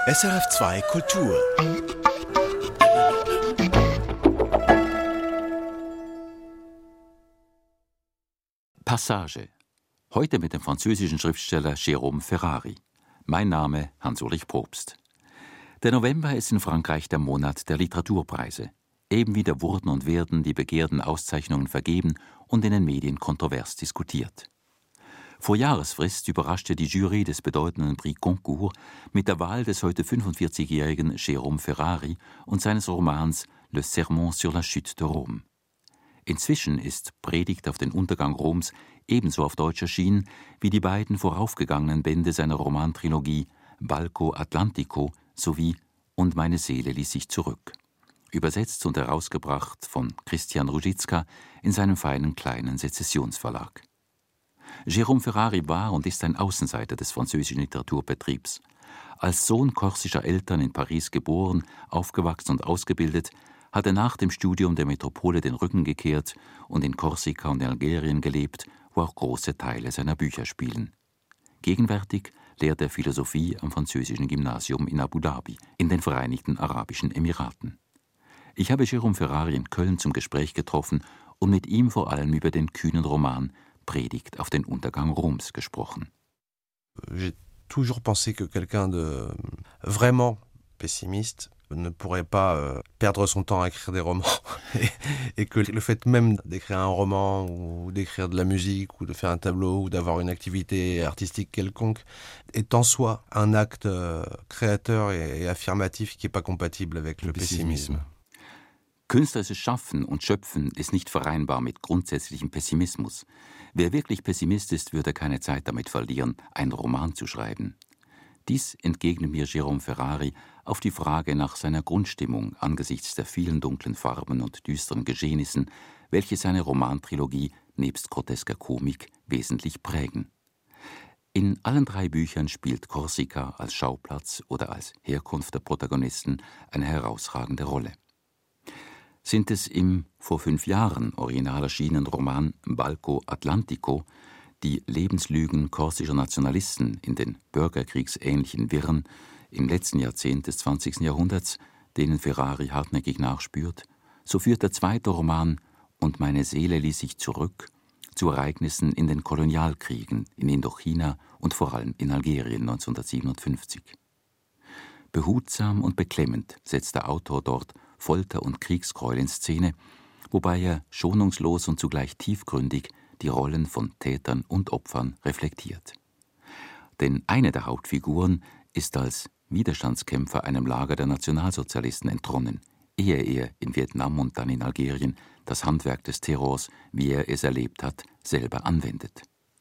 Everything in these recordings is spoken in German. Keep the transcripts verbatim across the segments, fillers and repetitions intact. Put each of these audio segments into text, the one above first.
S R F zwei Kultur. Passage. Heute mit dem französischen Schriftsteller Jérôme Ferrari. Mein Name Hans-Ulrich Probst. Der November ist in Frankreich der Monat der Literaturpreise. Eben wieder wurden und werden die begehrten Auszeichnungen vergeben und in den Medien kontrovers diskutiert. Vor Jahresfrist überraschte die Jury des bedeutenden Prix Goncourt mit der Wahl des heute fünfundvierzigjährigen Jérôme Ferrari und seines Romans Le Sermon sur la chute de Rome. Inzwischen ist Predigt auf den Untergang Roms ebenso auf Deutsch erschienen wie die beiden voraufgegangenen Bände seiner Romantrilogie Balco Atlantico sowie Und meine Seele ließ sich zurück. Übersetzt und herausgebracht von Christian Ruzicka in seinem feinen kleinen Sezessionsverlag. Jérôme Ferrari war und ist ein Außenseiter des französischen Literaturbetriebs. Als Sohn korsischer Eltern in Paris geboren, aufgewachsen und ausgebildet, hat er nach dem Studium der Metropole den Rücken gekehrt und in Korsika und in Algerien gelebt, wo auch große Teile seiner Bücher spielen. Gegenwärtig lehrt er Philosophie am französischen Gymnasium in Abu Dhabi, in den Vereinigten Arabischen Emiraten. Ich habe Jérôme Ferrari in Köln zum Gespräch getroffen und mit ihm vor allem über den kühnen Roman Predigt auf den Untergang Roms gesprochen. J'ai toujours pensé que quelqu'un de vraiment pessimiste ne pourrait pas euh, perdre son temps à écrire des romans et, et que le fait même d'écrire un roman ou d'écrire de la musique ou de faire un tableau ou d'avoir une activité artistique quelconque est en soi un acte euh, créateur et, et affirmatif qui n'est pas compatible avec le, le pessimisme. pessimisme. Künstlerisches Schaffen und Schöpfen ist nicht vereinbar mit grundsätzlichem Pessimismus. Wer wirklich Pessimist ist, würde keine Zeit damit verlieren, einen Roman zu schreiben. Dies entgegnet mir Jérôme Ferrari auf die Frage nach seiner Grundstimmung angesichts der vielen dunklen Farben und düsteren Geschehnissen, welche seine Romantrilogie nebst grotesker Komik wesentlich prägen. In allen drei Büchern spielt Korsika als Schauplatz oder als Herkunft der Protagonisten eine herausragende Rolle. Sind es im vor fünf Jahren original erschienenen Roman Balco Atlantico die Lebenslügen korsischer Nationalisten in den bürgerkriegsähnlichen Wirren im letzten Jahrzehnt des zwanzigsten Jahrhunderts, denen Ferrari hartnäckig nachspürt, so führt der zweite Roman Und meine Seele ließ sich zurück zu Ereignissen in den Kolonialkriegen in Indochina und vor allem in Algerien neunzehnhundertsiebenundfünfzig. Behutsam und beklemmend setzt der Autor dort Folter und Kriegsgräuel in Szene, wobei er schonungslos und zugleich tiefgründig die Rollen von Tätern und Opfern reflektiert. Denn eine der Hauptfiguren ist als Widerstandskämpfer einem Lager der Nationalsozialisten entronnen, ehe er in Vietnam und dann in Algerien das Handwerk des Terrors, wie er es erlebt hat, selber anwendet.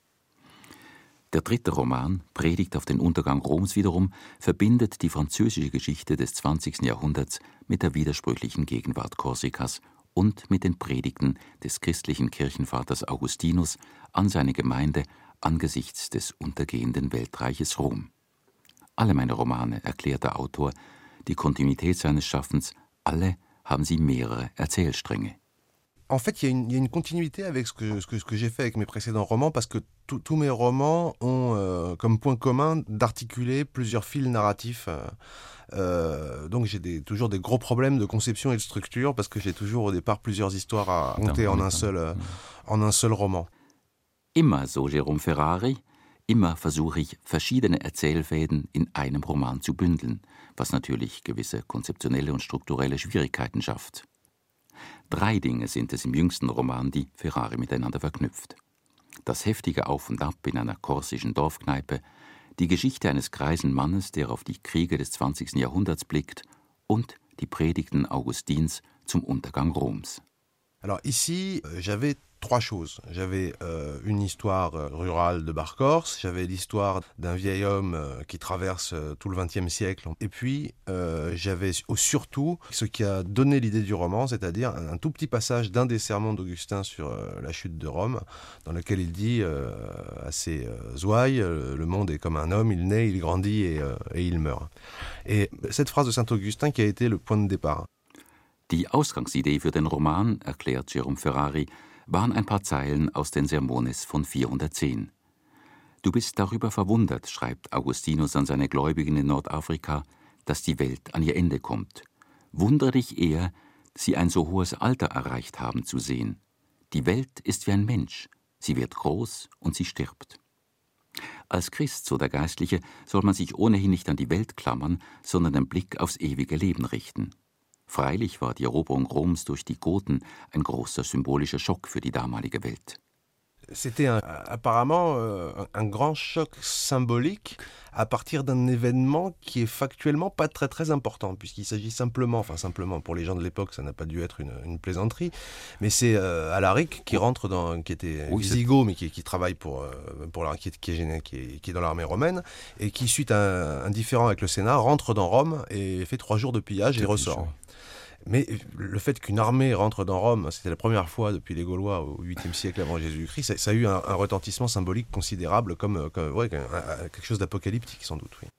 Der dritte Roman, Predigt auf den Untergang Roms wiederum, verbindet die französische Geschichte des zwanzigsten Jahrhunderts mit der widersprüchlichen Gegenwart Korsikas und mit den Predigten des christlichen Kirchenvaters Augustinus an seine Gemeinde angesichts des untergehenden Weltreiches Rom. Alle meine Romane, erklärt der Autor, die Kontinuität seines Schaffens, alle haben sie mehrere Erzählstränge. En fait, il y a une, il y a une continuité avec ce que, ce que, ce que j'ai fait avec mes précédents romans, parce que tous mes romans ont euh, comme point commun d'articuler plusieurs fils narratifs. Euh, donc j'ai des, toujours des gros problèmes de conception et de structure, parce que j'ai toujours au départ plusieurs histoires à raconter en un seul, euh, en un seul roman. Immer, so Jérôme Ferrari, immer versuche ich, verschiedene Erzählfäden in einem Roman zu bündeln, was natürlich gewisse konzeptionelle und strukturelle Schwierigkeiten schafft. Drei Dinge sind es im jüngsten Roman, die Ferrari miteinander verknüpft. Das heftige Auf und Ab in einer korsischen Dorfkneipe, die Geschichte eines greisen Mannes, der auf die Kriege des zwanzigsten Jahrhunderts blickt, und die Predigten Augustins zum Untergang Roms. Alors ici, j'avais trois choses. J'avais euh, une histoire rurale de Bar-Corse, j'avais l'histoire d'un vieil homme euh, qui traverse euh, tout le vingtième siècle, et puis euh, j'avais surtout ce qui a donné l'idée du roman, c'est-à-dire un, un tout petit passage d'un des sermons d'Augustin sur euh, la chute de Rome, dans lequel il dit euh, à ses euh, ouailles, euh, le monde est comme un homme, il naît, il grandit et, euh, et il meurt. Et cette phrase de Saint Augustin qui a été le point de départ. Die Ausgangsidee für den Roman, erklärt Jérôme Ferrari, waren ein paar Zeilen aus den Sermones von vierhundertzehn. Du bist darüber verwundert, schreibt Augustinus an seine Gläubigen in Nordafrika, dass die Welt an ihr Ende kommt. Wundere dich eher, sie ein so hohes Alter erreicht haben zu sehen. Die Welt ist wie ein Mensch, sie wird groß und sie stirbt. Als Christ, so der Geistliche, soll man sich ohnehin nicht an die Welt klammern, sondern den Blick aufs ewige Leben richten. Freilich war die Eroberung Roms durch die Goten ein großer symbolischer Schock für die damalige Welt. C'était un, apparemment euh, un grand choc symbolique à partir d'un événement qui est factuellement pas très très important, puisqu'il s'agit simplement, enfin simplement pour les gens de l'époque, ça n'a pas dû être une, une plaisanterie, mais c'est euh, Alaric qui rentre dans, qui était oui, Visigoth, mais qui, qui travaille pour, euh, pour la, qui, est, qui, est, qui, est, qui est dans l'armée romaine, et qui, suite à un, un différend avec le Sénat, rentre dans Rome et fait trois jours de pillage et ressort. Mais le fait qu'une armée rentre dans Rome, c'était la première fois depuis les Gaulois au huitième siècle avant Jésus-Christ, ça, ça a eu un, un retentissement symbolique considérable, comme, comme ouais, quelque chose d'apokalyptique sans doute. Oui.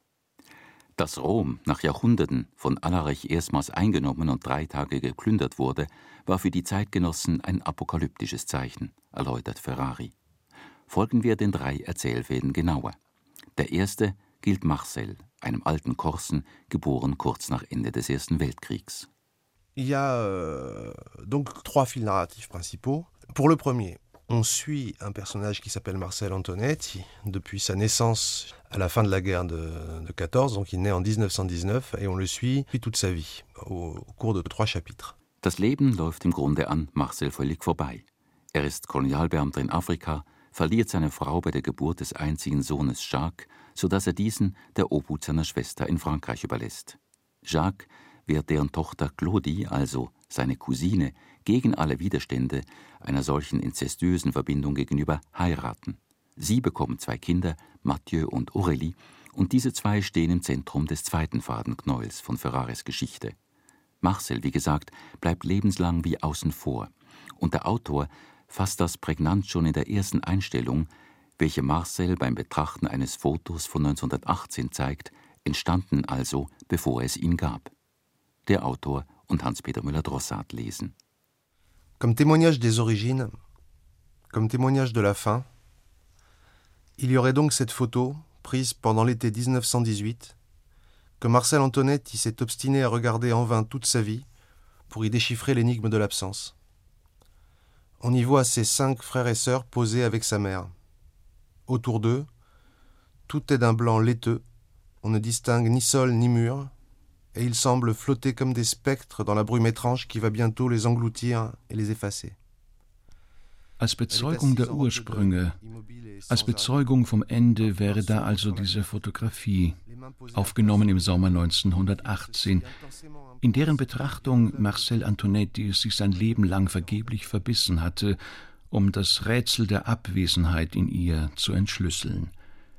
Dass Rom nach Jahrhunderten von Alaric erstmals eingenommen und drei Tage geplündert wurde, war für die Zeitgenossen ein apokalyptisches Zeichen, erläutert Ferrari. Folgen wir den drei Erzählfäden genauer. Der erste gilt Marcel, einem alten Korsen, geboren kurz nach Ende des Ersten Weltkriegs. Il y a euh, donc trois fils narratifs principaux. Pour le premier, on suit un personnage qui s'appelle Marcel Antonetti depuis sa naissance à la fin de la guerre de, de quatorze, donc il naît en dix-neuf cent dix-neuf et on le suit toute sa vie au, au cours de trois chapitres. Das Leben läuft im Grunde an Marcel völlig vorbei. Er ist Kolonialbeamter in Afrika, verliert seine Frau bei der Geburt des einzigen Sohnes Jacques, sodass er diesen der Obhut seiner Schwester in Frankreich überlässt. Jacques wird deren Tochter Claudie, also seine Cousine, gegen alle Widerstände einer solchen inzestuösen Verbindung gegenüber heiraten. Sie bekommen zwei Kinder, Mathieu und Aurélie, und diese zwei stehen im Zentrum des zweiten Fadenknäuels von Ferraris Geschichte. Marcel, wie gesagt, bleibt lebenslang wie außen vor, und der Autor fasst das prägnant schon in der ersten Einstellung, welche Marcel beim Betrachten eines Fotos von neunzehnhundertachtzehn zeigt, entstanden also, bevor es ihn gab. Der Autor und Hans-Peter Müller-Drossard lesen. Comme témoignage des origines, comme témoignage de la fin, il y aurait donc cette photo, prise pendant l'été dix-neuf cent dix-huit, que Marcel Antonetti s'est obstiné à regarder en vain toute sa vie pour y déchiffrer l'énigme de l'absence. On y voit ses cinq frères et sœurs posés avec sa mère. Autour d'eux, tout est d'un blanc laiteux, on ne distingue ni sol ni mur, et ils semblent flotter comme des spectres dans la brume étrange qui va bientôt les engloutir et les effacer. Als Bezeugung der Ursprünge, als Bezeugung vom Ende wäre da also diese Fotografie, aufgenommen im Sommer neunzehnhundertachtzehn, in deren Betrachtung Marcel Antonetti sich sein Leben lang vergeblich verbissen hatte, um das Rätsel der Abwesenheit in ihr zu entschlüsseln.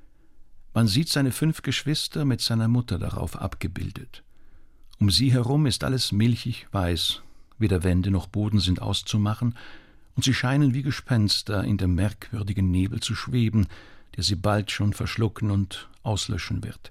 Man sieht seine fünf Geschwister mit seiner Mutter darauf abgebildet. Um sie herum ist alles milchig weiß, weder Wände noch Boden sind auszumachen, und sie scheinen wie Gespenster in dem merkwürdigen Nebel zu schweben, der sie bald schon verschlucken und auslöschen wird.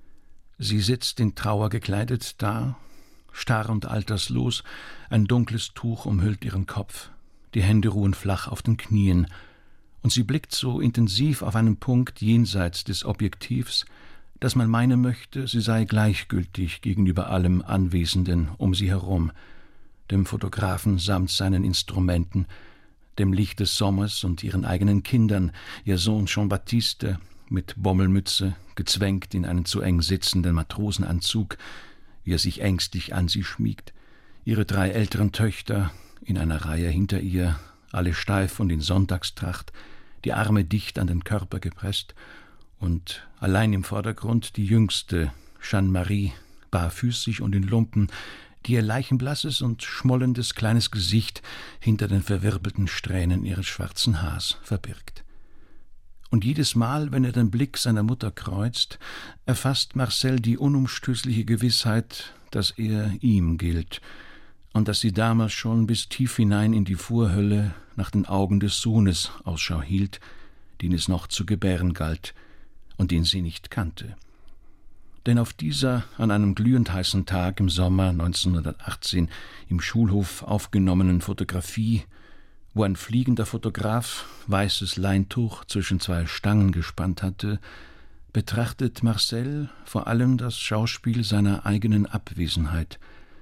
Sie sitzt in Trauer gekleidet da, starr und alterslos, ein dunkles Tuch umhüllt ihren Kopf, die Hände ruhen flach auf den Knien, und sie blickt so intensiv auf einen Punkt jenseits des Objektivs, dass man meinen möchte, sie sei gleichgültig gegenüber allem Anwesenden um sie herum, dem Fotografen samt seinen Instrumenten, dem Licht des Sommers und ihren eigenen Kindern, ihr Sohn Jean-Baptiste mit Bommelmütze, gezwängt in einen zu eng sitzenden Matrosenanzug, wie er sich ängstlich an sie schmiegt, ihre drei älteren Töchter in einer Reihe hinter ihr, alle steif und in Sonntagstracht, die Arme dicht an den Körper gepresst, und allein im Vordergrund die jüngste, Jeanne-Marie, barfüßig und in Lumpen, die ihr leichenblasses und schmollendes kleines Gesicht hinter den verwirbelten Strähnen ihres schwarzen Haars verbirgt. Und jedes Mal, wenn er den Blick seiner Mutter kreuzt, erfasst Marcel die unumstößliche Gewissheit, dass er ihm gilt und dass sie damals schon bis tief hinein in die Vorhölle nach den Augen des Sohnes Ausschau hielt, den es noch zu gebären galt und den sie nicht kannte. Denn auf dieser an einem glühend heißen Tag im Sommer neunzehnhundertachtzehn im Schulhof aufgenommenen Fotografie, wo ein fliegender Fotograf weißes Leintuch zwischen zwei Stangen gespannt hatte, betrachtet Marcel vor allem das Schauspiel seiner eigenen Abwesenheit.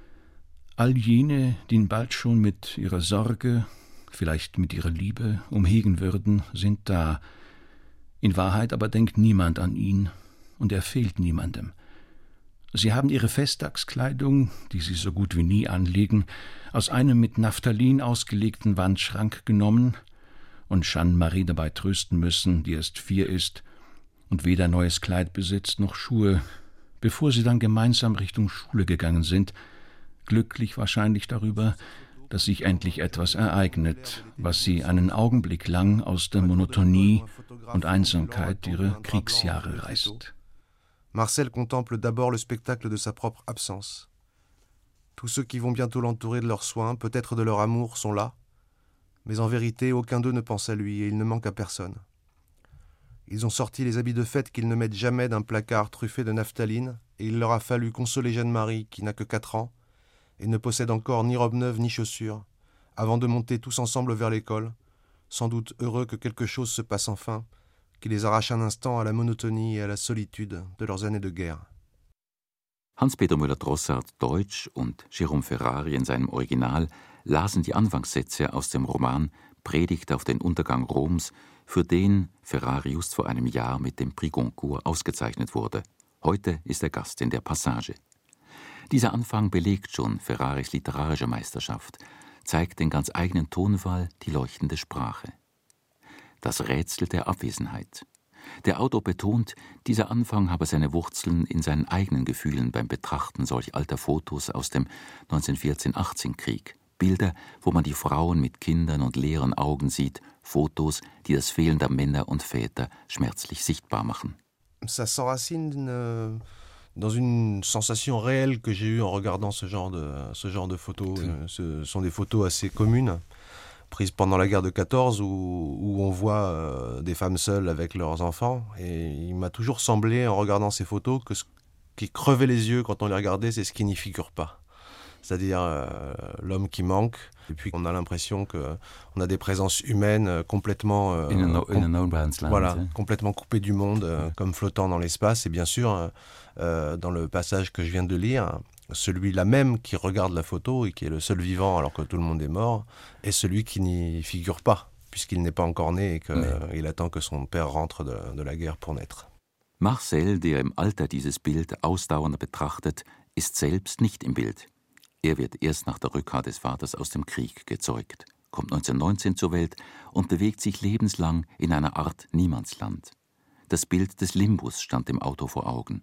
All jene, die ihn bald schon mit ihrer Sorge, vielleicht mit ihrer Liebe umhegen würden, sind da. In Wahrheit aber denkt niemand an ihn, und er fehlt niemandem. Sie haben ihre Festtagskleidung, die sie so gut wie nie anlegen, aus einem mit Naphthalin ausgelegten Wandschrank genommen und Jeanne-Marie dabei trösten müssen, die erst vier ist und weder neues Kleid besitzt noch Schuhe, bevor sie dann gemeinsam Richtung Schule gegangen sind, glücklich wahrscheinlich darüber, dass sich endlich etwas ereignet, was sie einen Augenblick lang aus der Monotonie und Einsamkeit ihrer Kriegsjahre reißt. Marcel contemple d'abord le spectacle de sa propre absence. Tous ceux qui vont bientôt l'entourer de leurs soins, peut-être de leur amour, sont là, mais en vérité, aucun d'eux ne pense à lui et il ne manque à personne. Ils ont sorti les habits de fête qu'ils ne mettent jamais d'un placard truffé de naphtaline et il leur a fallu consoler Jeanne-Marie, qui n'a que quatre ans, et ne possède encore ni robe neuve ni chaussures, avant de monter tous ensemble vers l'école, sans doute heureux que quelque chose se passe enfin, qui les arrache un instant à la monotonie et à la solitude de leurs années de guerre. Hans-Peter Müller-Drossard Deutsch und Jérôme Ferrari in seinem Original lasen die Anfangssätze aus dem Roman Predigt auf den Untergang Roms, für den Ferrari just vor einem Jahr mit dem Prix Goncourt ausgezeichnet wurde. Heute ist er Gast in der Passage. Dieser Anfang belegt schon Ferraris literarische Meisterschaft, zeigt den ganz eigenen Tonfall, die leuchtende Sprache. Das Rätsel der Abwesenheit. Der Autor betont, dieser Anfang habe seine Wurzeln in seinen eigenen Gefühlen beim Betrachten solch alter Fotos aus dem neunzehnhundertvierzehn achtzehn Krieg. Bilder, wo man die Frauen mit Kindern und leeren Augen sieht, Fotos, die das Fehlen der Männer und Väter schmerzlich sichtbar machen. Ça s'enracine dans une sensation réelle que j'ai eue en regardant ce genre de, ce genre de photos. Ce sont des photos assez communes, prises pendant la guerre de quatorze, où, où on voit euh, des femmes seules avec leurs enfants. Et il m'a toujours semblé, en regardant ces photos, que ce qui crevait les yeux quand on les regardait, c'est ce qui n'y figure pas. C'est-à-dire euh, l'homme qui manque, et puis on a l'impression qu'on a des présences humaines complètement, euh, in a no, in a no voilà, yeah. complètement coupées du monde, euh, comme flottant dans l'espace. Et bien sûr, euh, dans le passage que je viens de lire, celui-là même qui regarde la photo et qui est le seul vivant alors que tout le monde est mort, est celui qui n'y figure pas, puisqu'il n'est pas encore né et qu'il nee. attend que son père rentre de, de la guerre pour naître. Marcel, der im Alter dieses Bild ausdauernd betrachtet, ist selbst nicht im Bild. Er wird erst nach der Rückkehr des Vaters aus dem Krieg gezeugt, kommt neunzehnhundertneunzehn zur Welt und bewegt sich lebenslang in einer Art Niemandsland. Das Bild des Limbus stand dem Autor vor Augen.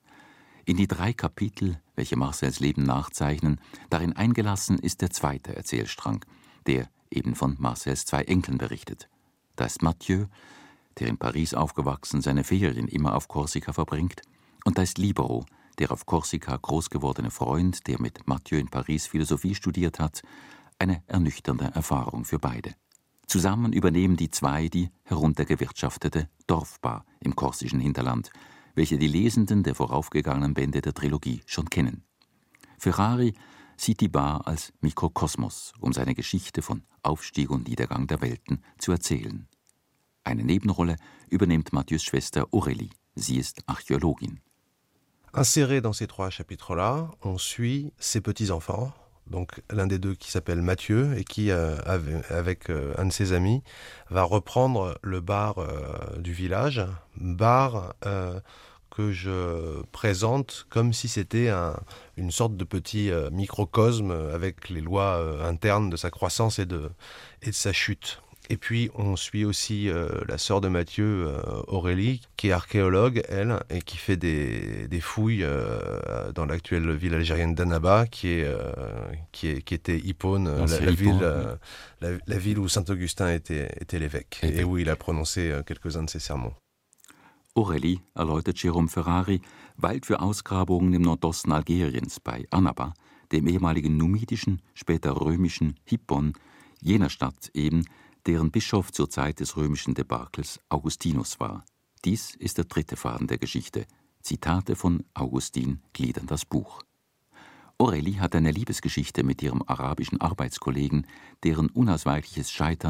In die drei Kapitel, welche Marcels Leben nachzeichnen, darin eingelassen ist der zweite Erzählstrang, der eben von Marcels zwei Enkeln berichtet. Da ist Mathieu, der in Paris aufgewachsen seine Ferien immer auf Korsika verbringt, und da ist Libero, der auf Korsika groß gewordene Freund, der mit Mathieu in Paris Philosophie studiert hat, eine ernüchternde Erfahrung für beide. Zusammen übernehmen die zwei die heruntergewirtschaftete Dorfbar im korsischen Hinterland, welche die Lesenden der voraufgegangenen Bände der Trilogie schon kennen. Ferrari sieht die Bar als Mikrokosmos, um seine Geschichte von Aufstieg und Niedergang der Welten zu erzählen. Eine Nebenrolle übernimmt Mathieu's Schwester Aurélie, sie ist Archäologin. Inséré dans ces trois chapitres-là, on suit ses petits-enfants, donc l'un des deux qui s'appelle Mathieu et qui, euh, avec, avec euh, un de ses amis, va reprendre le bar euh, du village, bar euh, que je présente comme si c'était un, une sorte de petit euh, microcosme avec les lois euh, internes de sa croissance et de, et de sa chute. Et puis on suit aussi euh, la sœur de Mathieu, euh, Aurélie, qui est archéologue, elle, et qui fait des, des fouilles euh, dans l'actuelle ville algérienne d'Annaba, qui, est, euh, qui, est, qui était Hippone, la, la, Hippone, ville, oui. euh, la, la ville où Saint-Augustin était, était l'évêque, et, et où il a prononcé euh, quelques-uns de ses sermons. Aurélie, erläutert Jérôme Ferrari, weilt für Ausgrabungen im Nordosten Algeriens bei Annaba, dem ehemaligen numidischen, später römischen Hippon, jener Stadt eben, deren Bischof zur Zeit des römischen Debakels Augustinus war. Dies ist der dritte Faden der Geschichte. Zitate von Augustin gliedern das Buch. Aurélie hat eine Liebesgeschichte mit ihrem arabischen Arbeitskollegen, deren unausweichliches Scheitern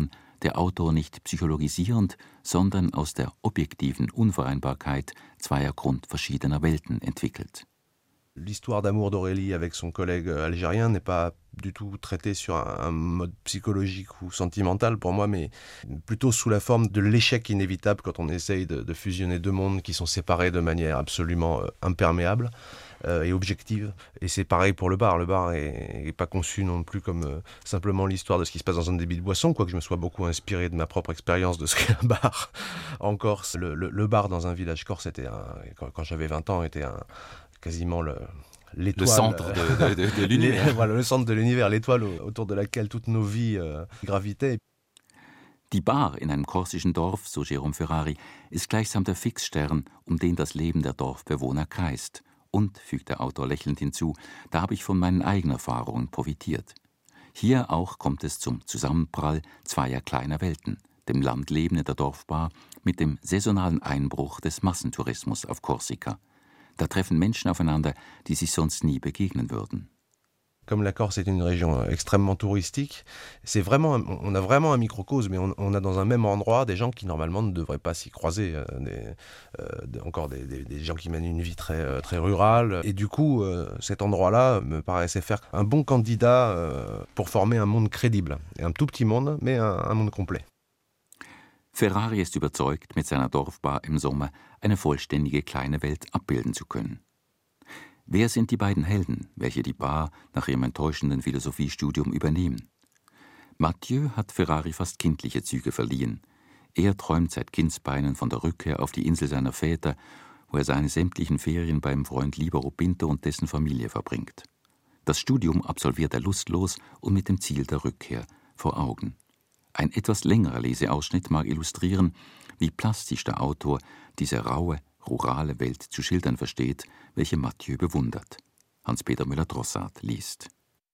der Autor nicht psychologisierend, sondern aus der objektiven Unvereinbarkeit zweier grundverschiedener Welten entwickelt. L'histoire d'amour d'Aurélie avec son collègue algérien n'est pas du tout traitée sur un mode psychologique ou sentimental pour moi, mais plutôt sous la forme de l'échec inévitable quand on essaye de, de fusionner deux mondes qui sont séparés de manière absolument euh, imperméable euh, et objective. Et c'est pareil pour le bar. Le bar n'est pas conçu non plus comme euh, simplement l'histoire de ce qui se passe dans un débit de boisson, quoique je me sois beaucoup inspiré de ma propre expérience de ce qu'est un bar en Corse. Le, le, le bar dans un village corse, était un, quand, quand j'avais vingt ans, était un... quasiment le, l'étoile, le centre de, de, de, de l'univers. Les, voilà, le centre de l'univers, l'étoile autour de laquelle toutes nos vies euh, gravitaient. Die Bar in einem korsischen Dorf, so Jérôme Ferrari, ist gleichsam der Fixstern, um den das Leben der Dorfbewohner kreist. Und, fügt der Autor lächelnd hinzu, da habe ich von meinen eigenen Erfahrungen profitiert. Hier auch kommt es zum Zusammenprall zweier kleiner Welten, dem Landleben in der Dorfbar mit dem saisonalen Einbruch des Massentourismus auf Korsika. Da treffen Menschen aufeinander, die sich sonst nie begegnen würden. Comme la Corse est une région extrêmement touristique, c'est vraiment, on a vraiment un microcosme, mais on, on a dans un même endroit des gens qui normalement ne devraient pas s'y croiser, euh, des, euh, encore des, des, des gens qui mènent une vie très, très rurale. Et du coup, euh, cet endroit-là me paraissait faire un bon candidat euh, pour former un monde crédible. Et un tout petit monde, mais un, un monde complet. Ferrari ist überzeugt, mit seiner Dorfbar im Sommer eine vollständige kleine Welt abbilden zu können. Wer sind die beiden Helden, welche die Bar nach ihrem enttäuschenden Philosophiestudium übernehmen? Mathieu hat Ferrari fast kindliche Züge verliehen. Er träumt seit Kindsbeinen von der Rückkehr auf die Insel seiner Väter, wo er seine sämtlichen Ferien beim Freund Libero Pinto und dessen Familie verbringt. Das Studium absolviert er lustlos und mit dem Ziel der Rückkehr vor Augen. Ein etwas längerer Leseausschnitt mag illustrieren, wie plastisch der Autor diese raue, rurale Welt zu schildern versteht, welche Mathieu bewundert. Hans-Peter Müller-Drossard liest.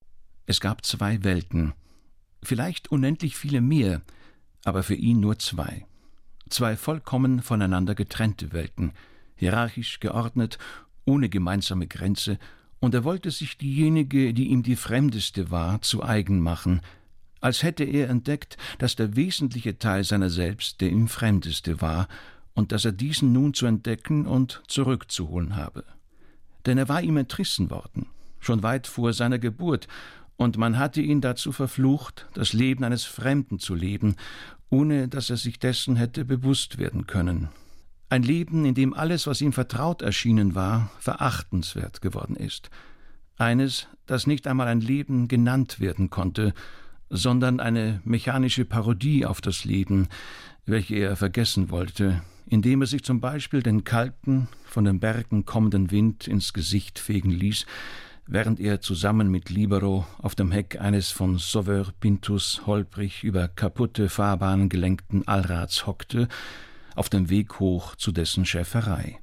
Es gab zwei Welten, vielleicht unendlich viele mehr, aber für ihn nur zwei. Zwei vollkommen voneinander getrennte Welten, hierarchisch geordnet, ohne gemeinsame Grenze, und er wollte sich diejenige, die ihm die fremdeste war, zu eigen machen, als hätte er entdeckt, dass der wesentliche Teil seiner selbst der ihm fremdeste war und dass er diesen nun zu entdecken und zurückzuholen habe. Denn er war ihm entrissen worden, schon weit vor seiner Geburt, und man hatte ihn dazu verflucht, das Leben eines Fremden zu leben, ohne dass er sich dessen hätte bewusst werden können. Ein Leben, in dem alles, was ihm vertraut erschienen war, verachtenswert geworden ist. Eines, das nicht einmal ein Leben genannt werden konnte, sondern eine mechanische Parodie auf das Leben, welche er vergessen wollte, indem er sich zum Beispiel den kalten, von den Bergen kommenden Wind ins Gesicht fegen ließ, während er zusammen mit Libero auf dem Heck eines von Sauveur Pintus holprig über kaputte Fahrbahnen gelenkten Allrads hockte, auf dem Weg hoch zu dessen Schäferei.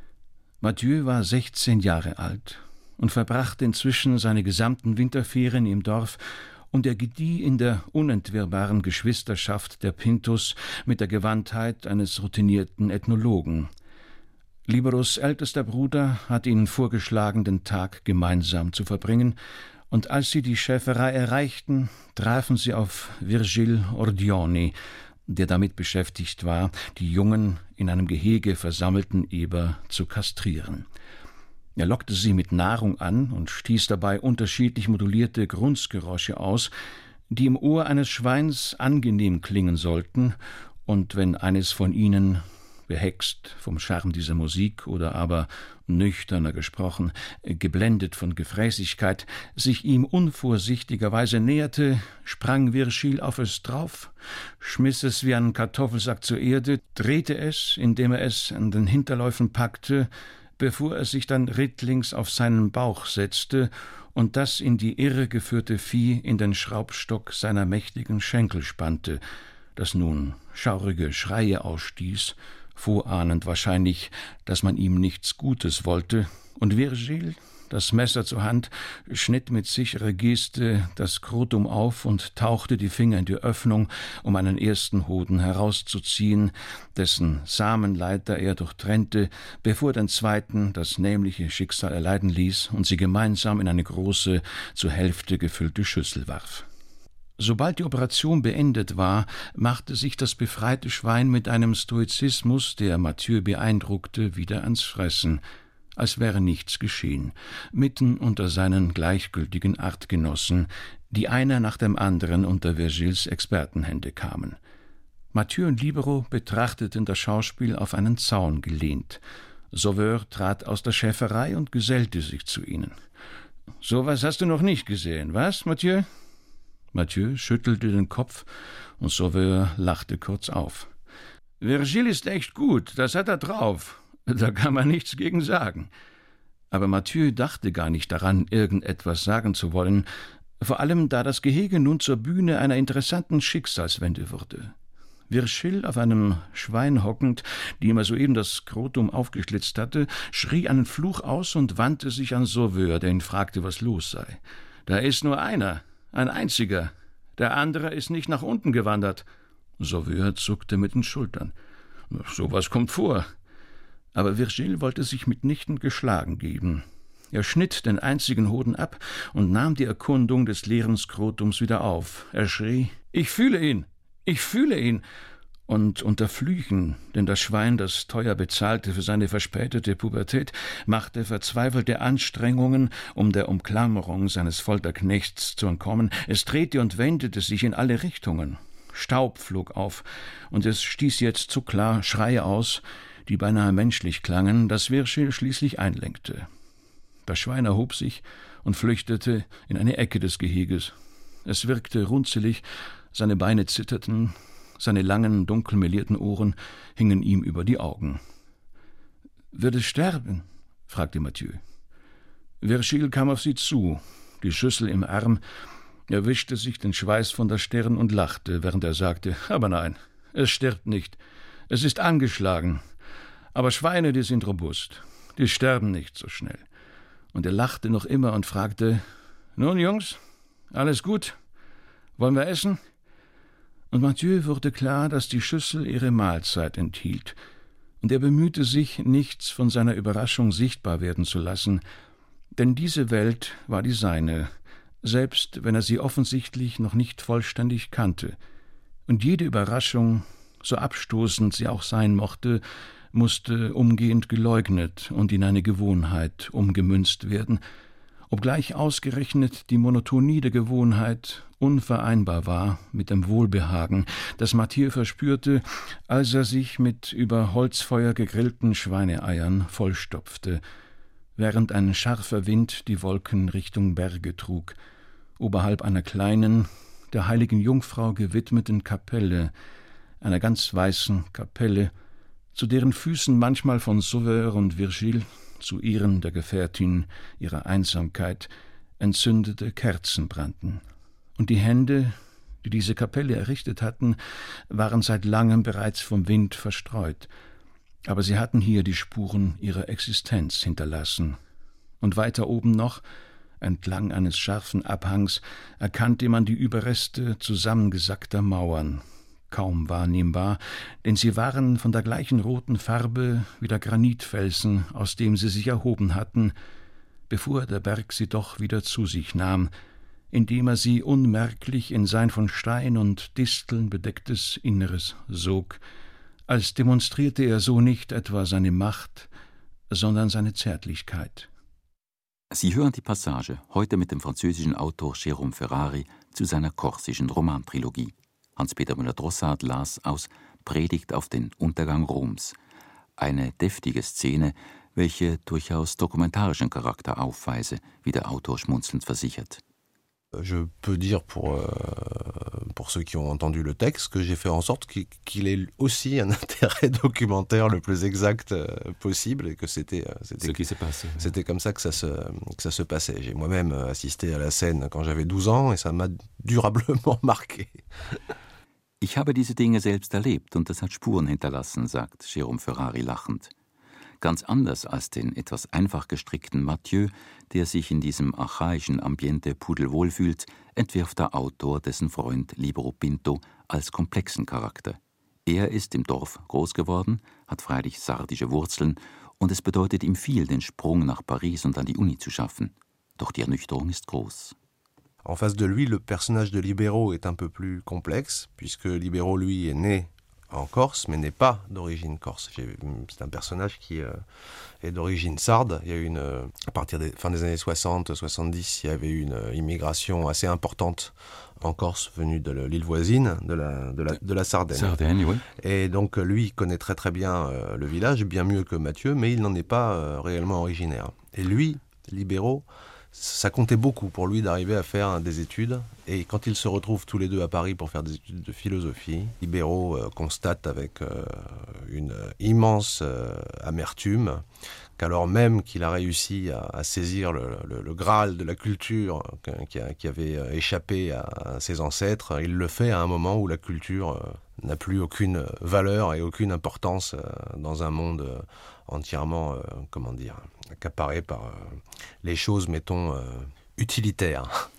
Mathieu war sechzehn Jahre alt und verbrachte inzwischen seine gesamten Winterferien im Dorf, und er gedieh in der unentwirrbaren Geschwisterschaft der Pintus mit der Gewandtheit eines routinierten Ethnologen. Liberos ältester Bruder hatte ihnen vorgeschlagen, den Tag gemeinsam zu verbringen, und als sie die Schäferei erreichten, trafen sie auf Virgile Ordioni, der damit beschäftigt war, die jungen, in einem Gehege versammelten Eber zu kastrieren. Er lockte sie mit Nahrung an und stieß dabei unterschiedlich modulierte Grunzgeräusche aus, die im Ohr eines Schweins angenehm klingen sollten, und wenn eines von ihnen, behext vom Charme dieser Musik oder aber, nüchterner gesprochen, geblendet von Gefräßigkeit, sich ihm unvorsichtigerweise näherte, sprang Virgile auf es drauf, schmiss es wie einen Kartoffelsack zur Erde, drehte es, indem er es an den Hinterläufen packte, bevor er sich dann rittlings auf seinen Bauch setzte und das in die Irre geführte Vieh in den Schraubstock seiner mächtigen Schenkel spannte, das nun schaurige Schreie ausstieß, vorahnend wahrscheinlich, dass man ihm nichts Gutes wollte, und Virgile, das Messer zur Hand, schnitt mit sicherer Geste das Skrotum auf und tauchte die Finger in die Öffnung, um einen ersten Hoden herauszuziehen, dessen Samenleiter er durchtrennte, bevor er den zweiten das nämliche Schicksal erleiden ließ und sie gemeinsam in eine große, zur Hälfte gefüllte Schüssel warf. Sobald die Operation beendet war, machte sich das befreite Schwein mit einem Stoizismus, der Mathieu beeindruckte, wieder ans Fressen, als wäre nichts geschehen, mitten unter seinen gleichgültigen Artgenossen, die einer nach dem anderen unter Virgils Expertenhände kamen. Mathieu und Libero betrachteten das Schauspiel auf einen Zaun gelehnt. Sauveur trat aus der Schäferei und gesellte sich zu ihnen. »So was hast du noch nicht gesehen, was, Mathieu?« Mathieu schüttelte den Kopf und Sauveur lachte kurz auf. »Virgil ist echt gut, das hat er drauf. Da kann man nichts gegen sagen.« Aber Mathieu dachte gar nicht daran, irgendetwas sagen zu wollen, vor allem da das Gehege nun zur Bühne einer interessanten Schicksalswende wurde. Virgil, auf einem Schwein hockend, die ihm soeben das Skrotum aufgeschlitzt hatte, schrie einen Fluch aus und wandte sich an Sauveur, der ihn fragte, was los sei. »Da ist nur einer, ein einziger. Der andere ist nicht nach unten gewandert.« Sauveur zuckte mit den Schultern. »So was kommt vor.« Aber Virgil wollte sich mitnichten geschlagen geben. Er schnitt den einzigen Hoden ab und nahm die Erkundung des leeren Skrotums wieder auf. Er schrie, »Ich fühle ihn! Ich fühle ihn!« Und unter Flüchen, denn das Schwein, das teuer bezahlte für seine verspätete Pubertät, machte verzweifelte Anstrengungen, um der Umklammerung seines Folterknechts zu entkommen. Es drehte und wendete sich in alle Richtungen. Staub flog auf, und es stieß jetzt so klar Schreie aus, die beinahe menschlich klangen, dass Virgil schließlich einlenkte. Das Schwein erhob sich und flüchtete in eine Ecke des Geheges. Es wirkte runzelig, seine Beine zitterten, seine langen, dunkel melierten Ohren hingen ihm über die Augen. »Wird es sterben?« fragte Mathieu. Virgil kam auf sie zu, die Schüssel im Arm. Er wischte sich den Schweiß von der Stirn und lachte, während er sagte, »Aber nein, es stirbt nicht. Es ist angeschlagen. Aber Schweine, die sind robust. Die sterben nicht so schnell.« Und er lachte noch immer und fragte, »Nun, Jungs, alles gut? Wollen wir essen?« Und Mathieu wurde klar, dass die Schüssel ihre Mahlzeit enthielt, und er bemühte sich, nichts von seiner Überraschung sichtbar werden zu lassen, denn diese Welt war die seine, selbst wenn er sie offensichtlich noch nicht vollständig kannte, und jede Überraschung, so abstoßend sie auch sein mochte, musste umgehend geleugnet und in eine Gewohnheit umgemünzt werden, obgleich ausgerechnet die Monotonie der Gewohnheit unvereinbar war mit dem Wohlbehagen, das Mathieu verspürte, als er sich mit über Holzfeuer gegrillten Schweineeiern vollstopfte, während ein scharfer Wind die Wolken Richtung Berge trug, oberhalb einer kleinen, der heiligen Jungfrau gewidmeten Kapelle, einer ganz weißen Kapelle, zu deren Füßen manchmal von Sauveur und Virgil, zu Ehren der Gefährtin ihrer Einsamkeit, entzündete Kerzen brannten. Und die Hände, die diese Kapelle errichtet hatten, waren seit langem bereits vom Wind verstreut, aber sie hatten hier die Spuren ihrer Existenz hinterlassen. Und weiter oben noch, entlang eines scharfen Abhangs, erkannte man die Überreste zusammengesackter Mauern, kaum wahrnehmbar, denn sie waren von der gleichen roten Farbe wie der Granitfelsen, aus dem sie sich erhoben hatten, bevor der Berg sie doch wieder zu sich nahm, indem er sie unmerklich in sein von Stein und Disteln bedecktes Inneres sog, als demonstrierte er so nicht etwa seine Macht, sondern seine Zärtlichkeit. Sie hören die Passage heute mit dem französischen Autor Jérôme Ferrari zu seiner korsischen Romantrilogie. Hans-Peter Müller-Drossard las aus Predigt auf den Untergang Roms, eine deftige Szene, welche durchaus dokumentarischen Charakter aufweise, wie der Autor schmunzelnd versichert. Je peux dire pour, euh, pour ceux qui ont entendu le texte que j'ai fait en sorte qu'il, qu'il ait aussi un intérêt documentaire le plus exact euh, possible et que c'était, euh, c'était, Ce qui s'est passé. C'était comme ça que ça, se, que ça se passait. J'ai moi-même assisté à la scène quand j'avais douze ans et ça m'a durablement marqué. Ich habe diese Dinge selbst erlebt und das hat Spuren hinterlassen, sagt Jérôme Ferrari lachend. Ganz anders als den etwas einfach gestrickten Mathieu, der sich in diesem archaischen Ambiente pudelwohl fühlt, entwirft der Autor dessen Freund Libero Pinto als komplexen Charakter. Er ist im Dorf groß geworden, hat freilich sardische Wurzeln und es bedeutet ihm viel, den Sprung nach Paris und an die Uni zu schaffen. Doch die Ernüchterung ist groß. En face de lui, le personnage de Libero est un peu plus complexe, puisque Libero, lui, est né en Corse, mais n'est pas d'origine corse. C'est un personnage qui euh, est d'origine sarde. Il y a eu une, à partir des fin des années soixante soixante-dix, il y avait eu une immigration assez importante en Corse venue de l'île voisine, de la, de la, de la Sardaigne. Sardaigne, oui. Et donc lui connaît très très bien euh, le village, bien mieux que Mathieu, mais il n'en est pas euh, réellement originaire. Et lui, Libero, ça comptait beaucoup pour lui d'arriver à faire des études. Et quand ils se retrouvent tous les deux à Paris pour faire des études de philosophie, Libero euh, constate avec euh, une immense euh, amertume qu'alors même qu'il a réussi à, à saisir le, le, le Graal de la culture qui, a, qui avait échappé à, à ses ancêtres, il le fait à un moment où la culture euh, n'a plus aucune valeur et aucune importance euh, dans un monde euh, entièrement, euh, comment dire, accaparé par euh, les choses, mettons, euh, utilitaires.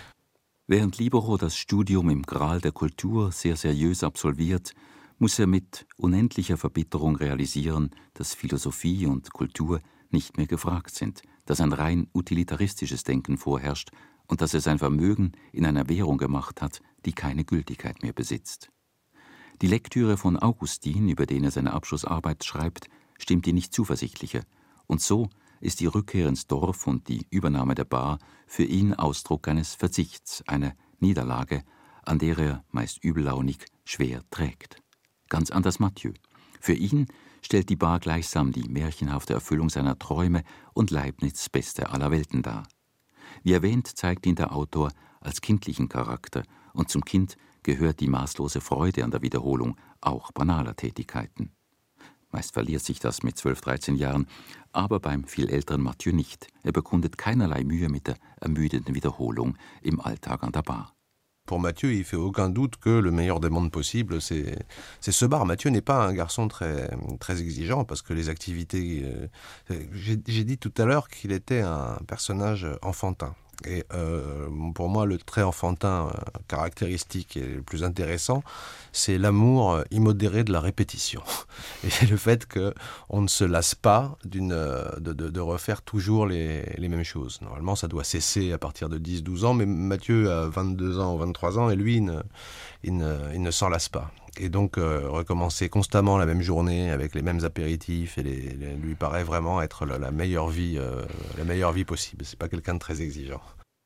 Während Libero das Studium im Gral der Kultur sehr seriös absolviert, muss er mit unendlicher Verbitterung realisieren, dass Philosophie und Kultur nicht mehr gefragt sind, dass ein rein utilitaristisches Denken vorherrscht und dass er sein Vermögen in einer Währung gemacht hat, die keine Gültigkeit mehr besitzt. Die Lektüre von Augustin, über den er seine Abschlussarbeit schreibt, stimmt ihn nicht zuversichtlicher, und so ist die Rückkehr ins Dorf und die Übernahme der Bar für ihn Ausdruck eines Verzichts, einer Niederlage, an der er, meist übellaunig, schwer trägt. Ganz anders Mathieu. Für ihn stellt die Bar gleichsam die märchenhafte Erfüllung seiner Träume und Leibniz' Beste aller Welten dar. Wie erwähnt, zeigt ihn der Autor als kindlichen Charakter, und zum Kind gehört die maßlose Freude an der Wiederholung auch banaler Tätigkeiten. Meist verliert sich das mit zwölf, dreizehn Jahren, aber beim viel älteren Mathieu nicht. Er bekundet keinerlei Mühe mit der ermüdenden Wiederholung im Alltag an der Bar. Pour Mathieu, il fait aucun doute que le meilleur des mondes possibles, c'est, c'est ce bar. Mathieu n'est pas un garçon très, très exigeant parce que les activités... Euh, j'ai, j'ai dit tout à l'heure qu'il était un personnage enfantin. Et euh, pour moi, le trait enfantin euh, caractéristique et le plus intéressant, c'est l'amour euh, immodéré de la répétition. Et le fait qu'on ne se lasse pas d'une, de, de, de refaire toujours les, les mêmes choses. Normalement, ça doit cesser à partir de dix douze ans, mais Mathieu a vingt-deux ans ou vingt-trois ans, et lui, il ne, il ne, il ne s'en lasse pas. Et donc, euh, recommencer constamment la même journée avec les mêmes apéritifs, et les, les, lui paraît vraiment être la, la, meilleure vie, euh, la meilleure vie possible. C'est pas quelqu'un de très exigeant.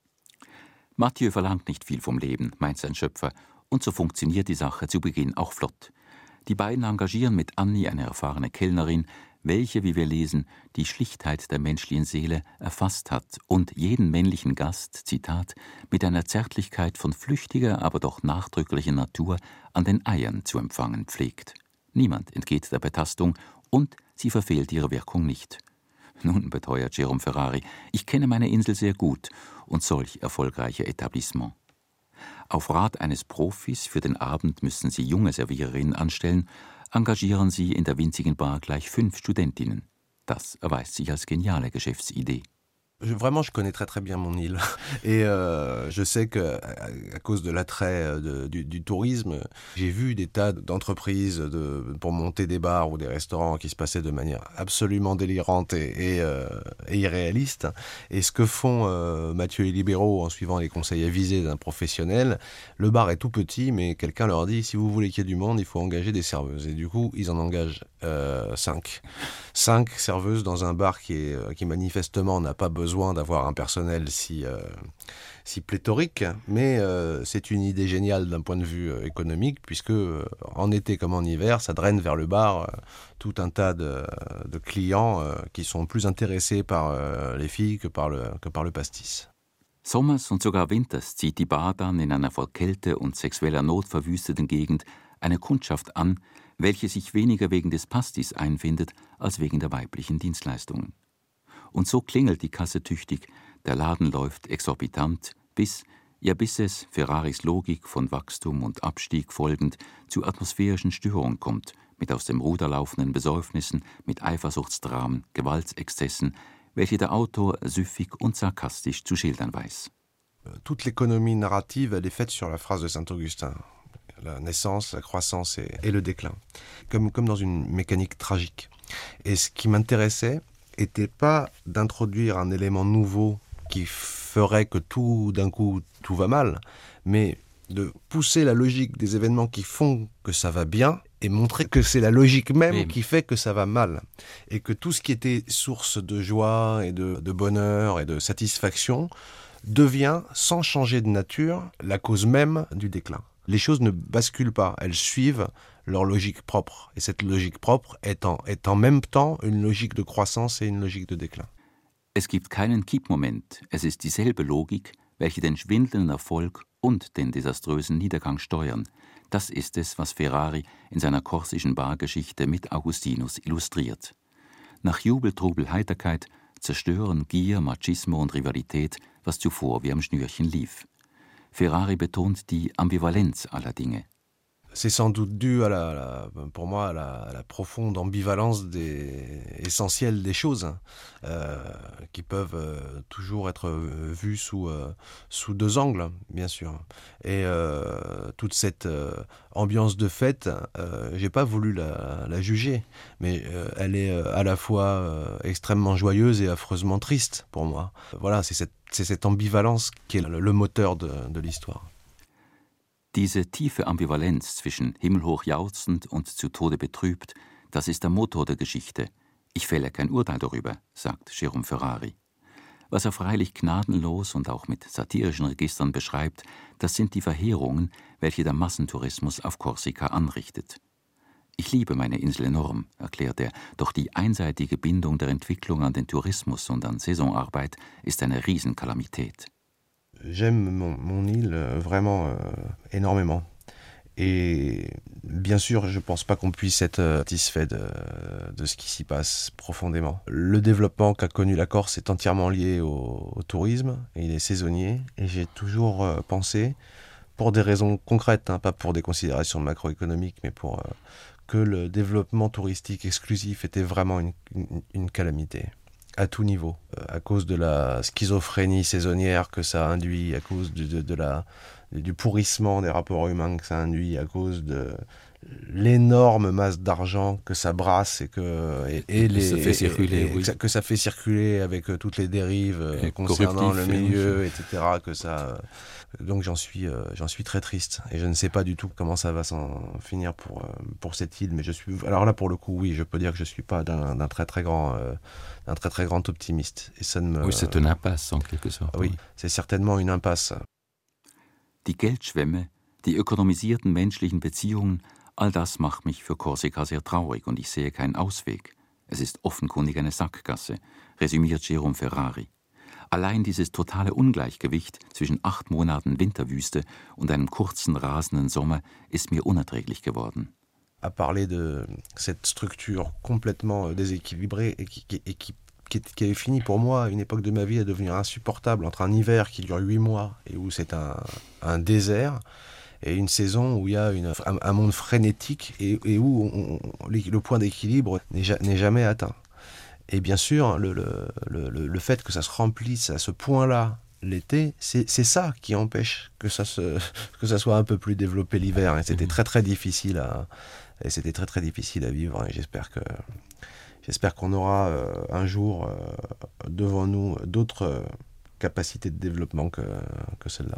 Mathieu verlangt nicht viel vom Leben, meint sein Schöpfer, und so funktioniert die Sache zu Beginn auch flott. Die beiden engagieren mit Annie eine erfahrene Kellnerin, welche, wie wir lesen, die Schlichtheit der menschlichen Seele erfasst hat und jeden männlichen Gast, Zitat, mit einer Zärtlichkeit von flüchtiger, aber doch nachdrücklicher Natur an den Eiern zu empfangen pflegt. Niemand entgeht der Betastung und sie verfehlt ihre Wirkung nicht. Nun, beteuert Jérôme Ferrari, ich kenne meine Insel sehr gut und solch erfolgreiche Etablissement. Auf Rat eines Profis für den Abend müssen sie junge Serviererinnen anstellen, engagieren sie in der winzigen Bar gleich fünf Studentinnen. Das erweist sich als geniale Geschäftsidee. Je, vraiment, je connais très très bien mon île. Et euh, je sais que à, à cause de l'attrait de, du, du tourisme, j'ai vu des tas d'entreprises de, pour monter des bars ou des restaurants qui se passaient de manière absolument délirante et, et, euh, et irréaliste. Et ce que font euh, Mathieu et Libero en suivant les conseils avisés d'un professionnel, le bar est tout petit, mais quelqu'un leur dit si vous voulez qu'il y ait du monde, il faut engager des serveuses. Et du coup, ils en engagent euh, cinq. Cinq serveuses dans un bar qui, est, qui manifestement n'a pas besoin d'avoir un personnel si, euh, si pléthorique, mais euh, c'est une idée géniale d'un point de vue euh, économique, puisque euh, en été comme en hiver, ça draine vers le bar euh, tout un tas de, de clients euh, qui sont plus intéressés par euh, les filles que par le, que par le pastis. Sommers und sogar winters zieht die Bar dann in einer vor Kälte und sexueller Not verwüsteten Gegend eine Kundschaft an, welche sich weniger wegen des Pastis einfindet, als wegen der weiblichen Dienstleistungen. Und so klingelt die Kasse tüchtig, der Laden läuft exorbitant, bis, ja bis es, Ferraris Logik von Wachstum und Abstieg folgend, zu atmosphärischen Störungen kommt, mit aus dem Ruder laufenden Besäufnissen, mit Eifersuchtsdramen, Gewaltsexzessen, welche der Autor süffig und sarkastisch zu schildern weiß. Toute l'économie narrative, elle est faite sur la phrase de Saint-Augustin. La naissance, la croissance et, et le déclin. Comme, comme dans une mécanique tragique. Et ce qui m'intéressait n'était pas d'introduire un élément nouveau qui ferait que tout d'un coup tout va mal, mais de pousser la logique des événements qui font que ça va bien et montrer que c'est la logique même oui. qui fait que ça va mal. Et que tout ce qui était source de joie et de, de bonheur et de satisfaction devient, sans changer de nature, la cause même du déclin. Les choses ne basculent pas, elles suivent leur logique propre. Et cette logique propre est en, est en même temps une logique de croissance et une logique de déclin. Es gibt keinen Kippmoment. Es ist dieselbe Logik, welche den schwindelnden Erfolg und den desaströsen Niedergang steuern. Das ist es, was Ferrari in seiner korsischen Bargeschichte mit Augustinus illustriert. Nach Jubel, Trubel, Heiterkeit zerstören Gier, Machismo und Rivalität, was zuvor wie am Schnürchen lief. Ferrari betont die Ambivalenz aller Dinge. C'est sans doute dû à la, la, pour moi à la, à la profonde ambivalence des, essentielle des choses, hein, euh, qui peuvent euh, toujours être vues sous, euh, sous deux angles, bien sûr. Et euh, toute cette euh, ambiance de fête, euh, j'ai pas voulu la, la juger, mais euh, elle est euh, à la fois euh, extrêmement joyeuse et affreusement triste pour moi. Voilà, c'est cette, c'est cette ambivalence qui est le, le moteur de, de l'histoire. Diese tiefe Ambivalenz zwischen himmelhoch jauchzend und zu Tode betrübt, das ist der Motor der Geschichte. Ich fälle kein Urteil darüber, sagt Jérôme Ferrari. Was er freilich gnadenlos und auch mit satirischen Registern beschreibt, das sind die Verheerungen, welche der Massentourismus auf Korsika anrichtet. Ich liebe meine Insel enorm, erklärt er, doch die einseitige Bindung der Entwicklung an den Tourismus und an Saisonarbeit ist eine Riesenkalamität. J'aime mon, mon île vraiment euh, énormément. Et bien sûr, je ne pense pas qu'on puisse être satisfait de, de ce qui s'y passe profondément. Le développement qu'a connu la Corse est entièrement lié au, au tourisme, et il est saisonnier. Et j'ai toujours euh, pensé, pour des raisons concrètes, hein, pas pour des considérations macroéconomiques, mais pour euh, que le développement touristique exclusif était vraiment une, une, une calamité. À tout niveau, à cause de la schizophrénie saisonnière que ça induit, à cause de, de, de la, du pourrissement des rapports humains que ça induit, à cause de l'énorme masse d'argent que ça brasse et que et, et les ça fait circuler, et, et, oui. que, ça, que ça fait circuler avec toutes les dérives et concernant le milieu, et cetera. Que ça, donc j'en suis euh, j'en suis très triste et je ne sais pas du tout comment ça va s'en finir pour euh, pour cette île. Mais je suis alors là pour le coup oui, je peux dire que je suis pas d'un, d'un très très grand euh, d'un très très grand optimiste et ça ne me Oui, c'est une impasse en quelque sorte. Oui, c'est certainement une impasse. Die Geldschwemme, die ökonomisierten menschlichen Beziehungen, all das macht mich für Korsika sehr traurig und ich sehe keinen Ausweg. Es ist offenkundig eine Sackgasse, resümiert Jérôme Ferrari. Allein dieses totale Ungleichgewicht zwischen acht Monaten Winterwüste und einem kurzen, rasenden Sommer ist mir unerträglich geworden. À parler de cette structure complètement déséquilibrée et qui, et qui, qui, qui avait fini pour moi à une époque de ma vie à devenir insupportable entre un hiver qui dure huit mois et où c'est un, un désert et une saison où il y a une, un, un monde frénétique et, et où on, on, le point d'équilibre n'est, n'est jamais atteint. Et bien sûr, le, le, le, le fait que ça se remplisse à ce point-là l'été, c'est, c'est ça qui empêche que ça, se, que ça soit un peu plus développé l'hiver. Et c'était très très difficile à, et c'était très très difficile à vivre. Et j'espère que j'espère qu'on aura euh, un jour euh, devant nous d'autres euh, capacités de développement que, que celle-là.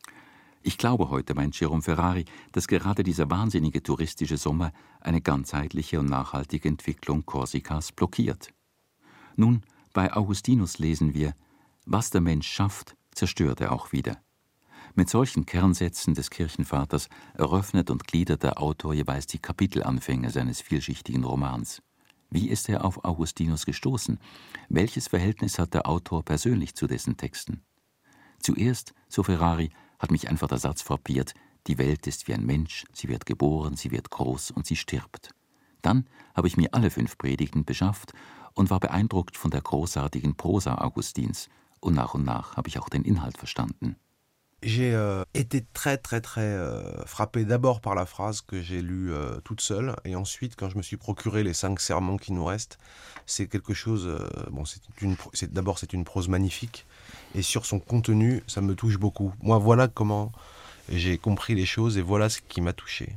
Ich glaube heute, meint Jérôme Ferrari, dass gerade dieser wahnsinnige touristische Sommer eine ganzheitliche und nachhaltige Entwicklung Korsikas blockiert. Nun, bei Augustinus lesen wir, was der Mensch schafft, zerstört er auch wieder. Mit solchen Kernsätzen des Kirchenvaters eröffnet und gliedert der Autor jeweils die Kapitelanfänge seines vielschichtigen Romans. Wie ist er auf Augustinus gestoßen? Welches Verhältnis hat der Autor persönlich zu dessen Texten? Zuerst, so Ferrari, hat mich einfach der Satz frappiert, die Welt ist wie ein Mensch, sie wird geboren, sie wird groß und sie stirbt. Dann habe ich mir alle fünf Predigten beschafft und war beeindruckt von der großartigen Prosa Augustins. Und nach und nach habe ich auch den Inhalt verstanden. J'ai euh, été très très très euh, frappé d'abord par la phrase que j'ai lue euh, toute seule et ensuite quand je me suis procuré les cinq sermons qui nous restent, c'est quelque chose, euh, bon c'est une, c'est, d'abord c'est une prose magnifique et sur son contenu ça me touche beaucoup. Moi voilà comment j'ai compris les choses et voilà ce qui m'a touché.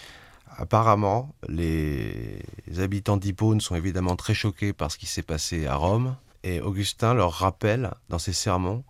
Apparemment les habitants d'Hippone sont évidemment très choqués par ce qui s'est passé à Rome et Augustin leur rappelle dans ses sermons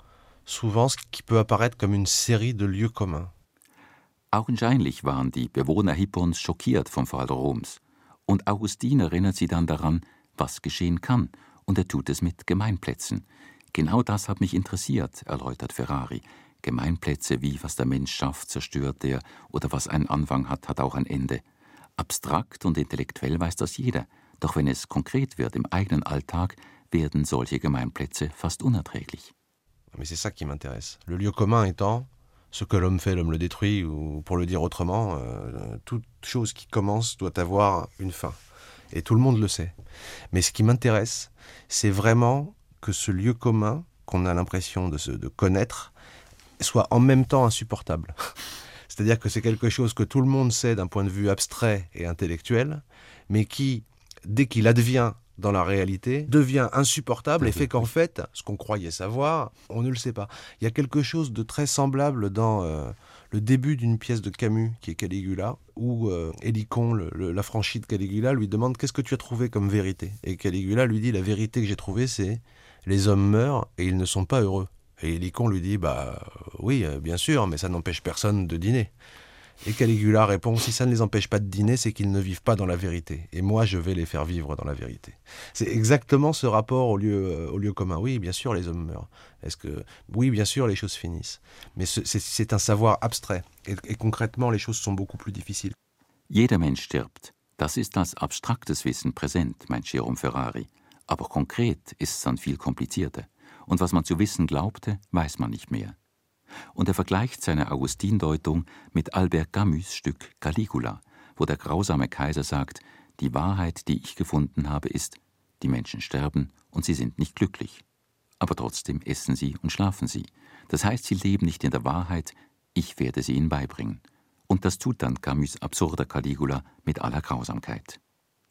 souvent ce qui peut apparaître comme une série de lieux communs. Augenscheinlich waren die Bewohner Hippons schockiert vom Fall Roms. Und Augustin erinnert sie dann daran, was geschehen kann, und er tut es mit Gemeinplätzen. Genau das hat mich interessiert, erläutert Ferrari. Gemeinplätze wie, was der Mensch schafft, zerstört er, oder was einen Anfang hat, hat auch ein Ende. Abstrakt und intellektuell weiß das jeder, doch wenn es konkret wird im eigenen Alltag, werden solche Gemeinplätze fast unerträglich. Mais c'est ça qui m'intéresse. Le lieu commun étant ce que l'homme fait, l'homme le détruit, ou pour le dire autrement, euh, toute chose qui commence doit avoir une fin. Et tout le monde le sait. Mais ce qui m'intéresse, c'est vraiment que ce lieu commun, qu'on a l'impression de, se, de connaître, soit en même temps insupportable. C'est-à-dire que c'est quelque chose que tout le monde sait d'un point de vue abstrait et intellectuel, mais qui, dès qu'il advient dans la réalité, devient insupportable et fait qu'en fait, ce qu'on croyait savoir, on ne le sait pas. Il y a quelque chose de très semblable dans euh, le début d'une pièce de Camus, qui est Caligula, où euh, Hélicon, le, le, l'affranchi de Caligula, lui demande « Qu'est-ce que tu as trouvé comme vérité ?» Et Caligula lui dit « La vérité que j'ai trouvée, c'est les hommes meurent et ils ne sont pas heureux. » Et Hélicon lui dit « Bah oui, bien sûr, mais ça n'empêche personne de dîner. » Et Caligula répond « Si ça ne les empêche pas de dîner, c'est qu'ils ne vivent pas dans la vérité. Et moi, je vais les faire vivre dans la vérité. » C'est exactement ce rapport au lieu, euh, au lieu commun. Oui, bien sûr, les hommes meurent. Est-ce que... Oui, bien sûr, les choses finissent. Mais ce, c'est, c'est un savoir abstrait. Et, et concrètement, les choses sont beaucoup plus difficiles. Jeder Mensch stirbt. Das ist als abstraktes Wissen präsent, meint Jérôme Ferrari. Aber konkret ist es dann viel komplizierter. Und was man zu wissen glaubte, weiß man nicht mehr. Und er vergleicht seine Augustin-Deutung mit Albert Camus' Stück Caligula, wo der grausame Kaiser sagt, die Wahrheit, die ich gefunden habe, ist, die Menschen sterben und sie sind nicht glücklich. Aber trotzdem essen sie und schlafen sie. Das heißt, sie leben nicht in der Wahrheit, ich werde sie ihnen beibringen. Und das tut dann Camus' absurder Caligula mit aller Grausamkeit.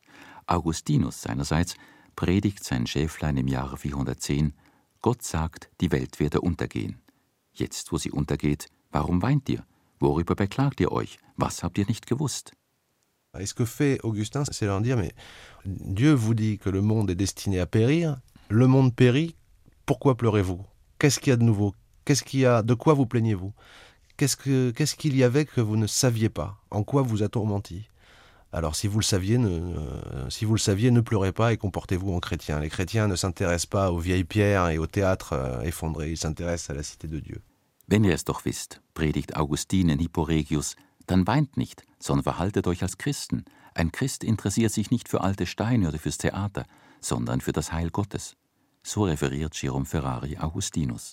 Augustinus seinerseits predigt sein Schäflein im Jahre vierhundertzehn, Gott sagt, die Welt werde untergehen. Jetzt, wo sie untergeht, warum weint ihr? Worüber beklagt ihr euch? Was habt ihr nicht gewusst? Et ce que fait Augustin, c'est leur dire, mais Dieu vous dit que le monde est destiné à périr, le monde périt, pourquoi pleurez-vous? Qu'est-ce qu'il y a de nouveau? Qu'est-ce qu'il y a, de quoi vous plaignez-vous? Qu'est-ce que, qu'est-ce qu'il y avait que vous ne saviez pas? En quoi vous a-t-on menti? Alors si vous le saviez, ne, euh, si vous le saviez, ne pleurez pas et comportez-vous en chrétien. Les chrétiens ne s'intéressent pas aux vieilles pierres et au théâtre euh, effondré, ils s'intéressent à la cité de Dieu. Wenn ihr es doch wisst, predigt Augustin in Hippo Regius, dann weint nicht, sondern verhaltet euch als Christen. Ein Christ interessiert sich nicht für alte Steine oder fürs Theater, sondern für das Heil Gottes. So referiert Jérôme Ferrari Augustinus.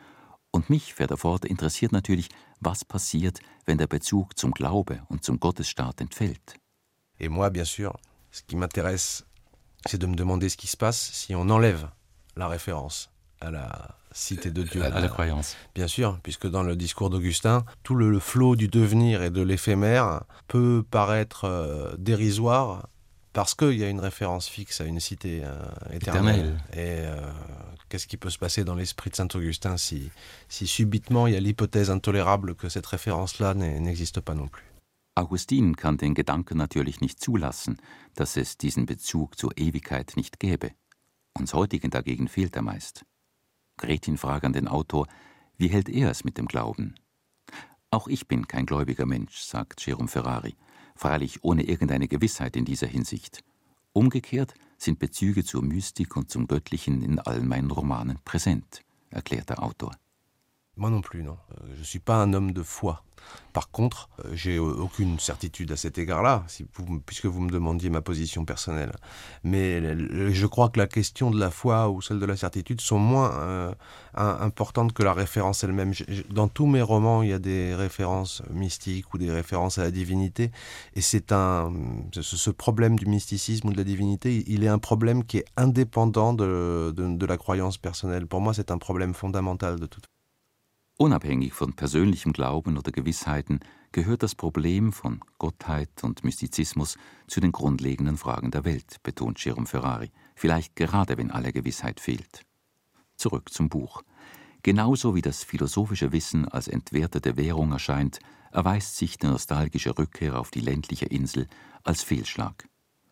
Und mich, fährt er fort, interessiert natürlich, was passiert, wenn der Bezug zum Glaube und zum Gottesstaat entfällt. Et moi, bien sûr, ce qui m'intéresse, c'est de me demander ce qui se passe si on enlève la référence à la cité de Dieu. À la, à la croyance. Bien sûr, puisque dans le discours d'Augustin, tout le, le flot du devenir et de l'éphémère peut paraître euh, dérisoire parce qu'il y a une référence fixe à une cité euh, éternelle. éternelle. Et euh, qu'est-ce qui peut se passer dans l'esprit de saint Augustin si, si subitement il y a l'hypothèse intolérable que cette référence-là n'existe pas non plus? Augustin kann den Gedanken natürlich nicht zulassen, dass es diesen Bezug zur Ewigkeit nicht gäbe. Uns heutigen dagegen fehlt er meist. Gretin fragt an den Autor, wie hält er es mit dem Glauben? Auch ich bin kein gläubiger Mensch, sagt Jérôme Ferrari, freilich ohne irgendeine Gewissheit in dieser Hinsicht. Umgekehrt sind Bezüge zur Mystik und zum Göttlichen in allen meinen Romanen präsent, erklärt der Autor. Moi non plus, non. Je ne suis pas un homme de foi. Par contre, j'ai aucune certitude à cet égard-là, si vous, puisque vous me demandiez ma position personnelle. Mais je crois que la question de la foi ou celle de la certitude sont moins euh, importantes que la référence elle-même. Dans tous mes romans, il y a des références mystiques ou des références à la divinité. Et c'est un, ce problème du mysticisme ou de la divinité, il est un problème qui est indépendant de, de, de la croyance personnelle. Pour moi, c'est un problème fondamental de toute façon. Unabhängig von persönlichem Glauben oder Gewissheiten gehört das Problem von Gottheit und Mystizismus zu den grundlegenden Fragen der Welt, betont Jérôme Ferrari, vielleicht gerade wenn alle Gewissheit fehlt. Zurück zum Buch. Genauso wie das philosophische Wissen als entwertete Währung erscheint, erweist sich die nostalgische Rückkehr auf die ländliche Insel als Fehlschlag.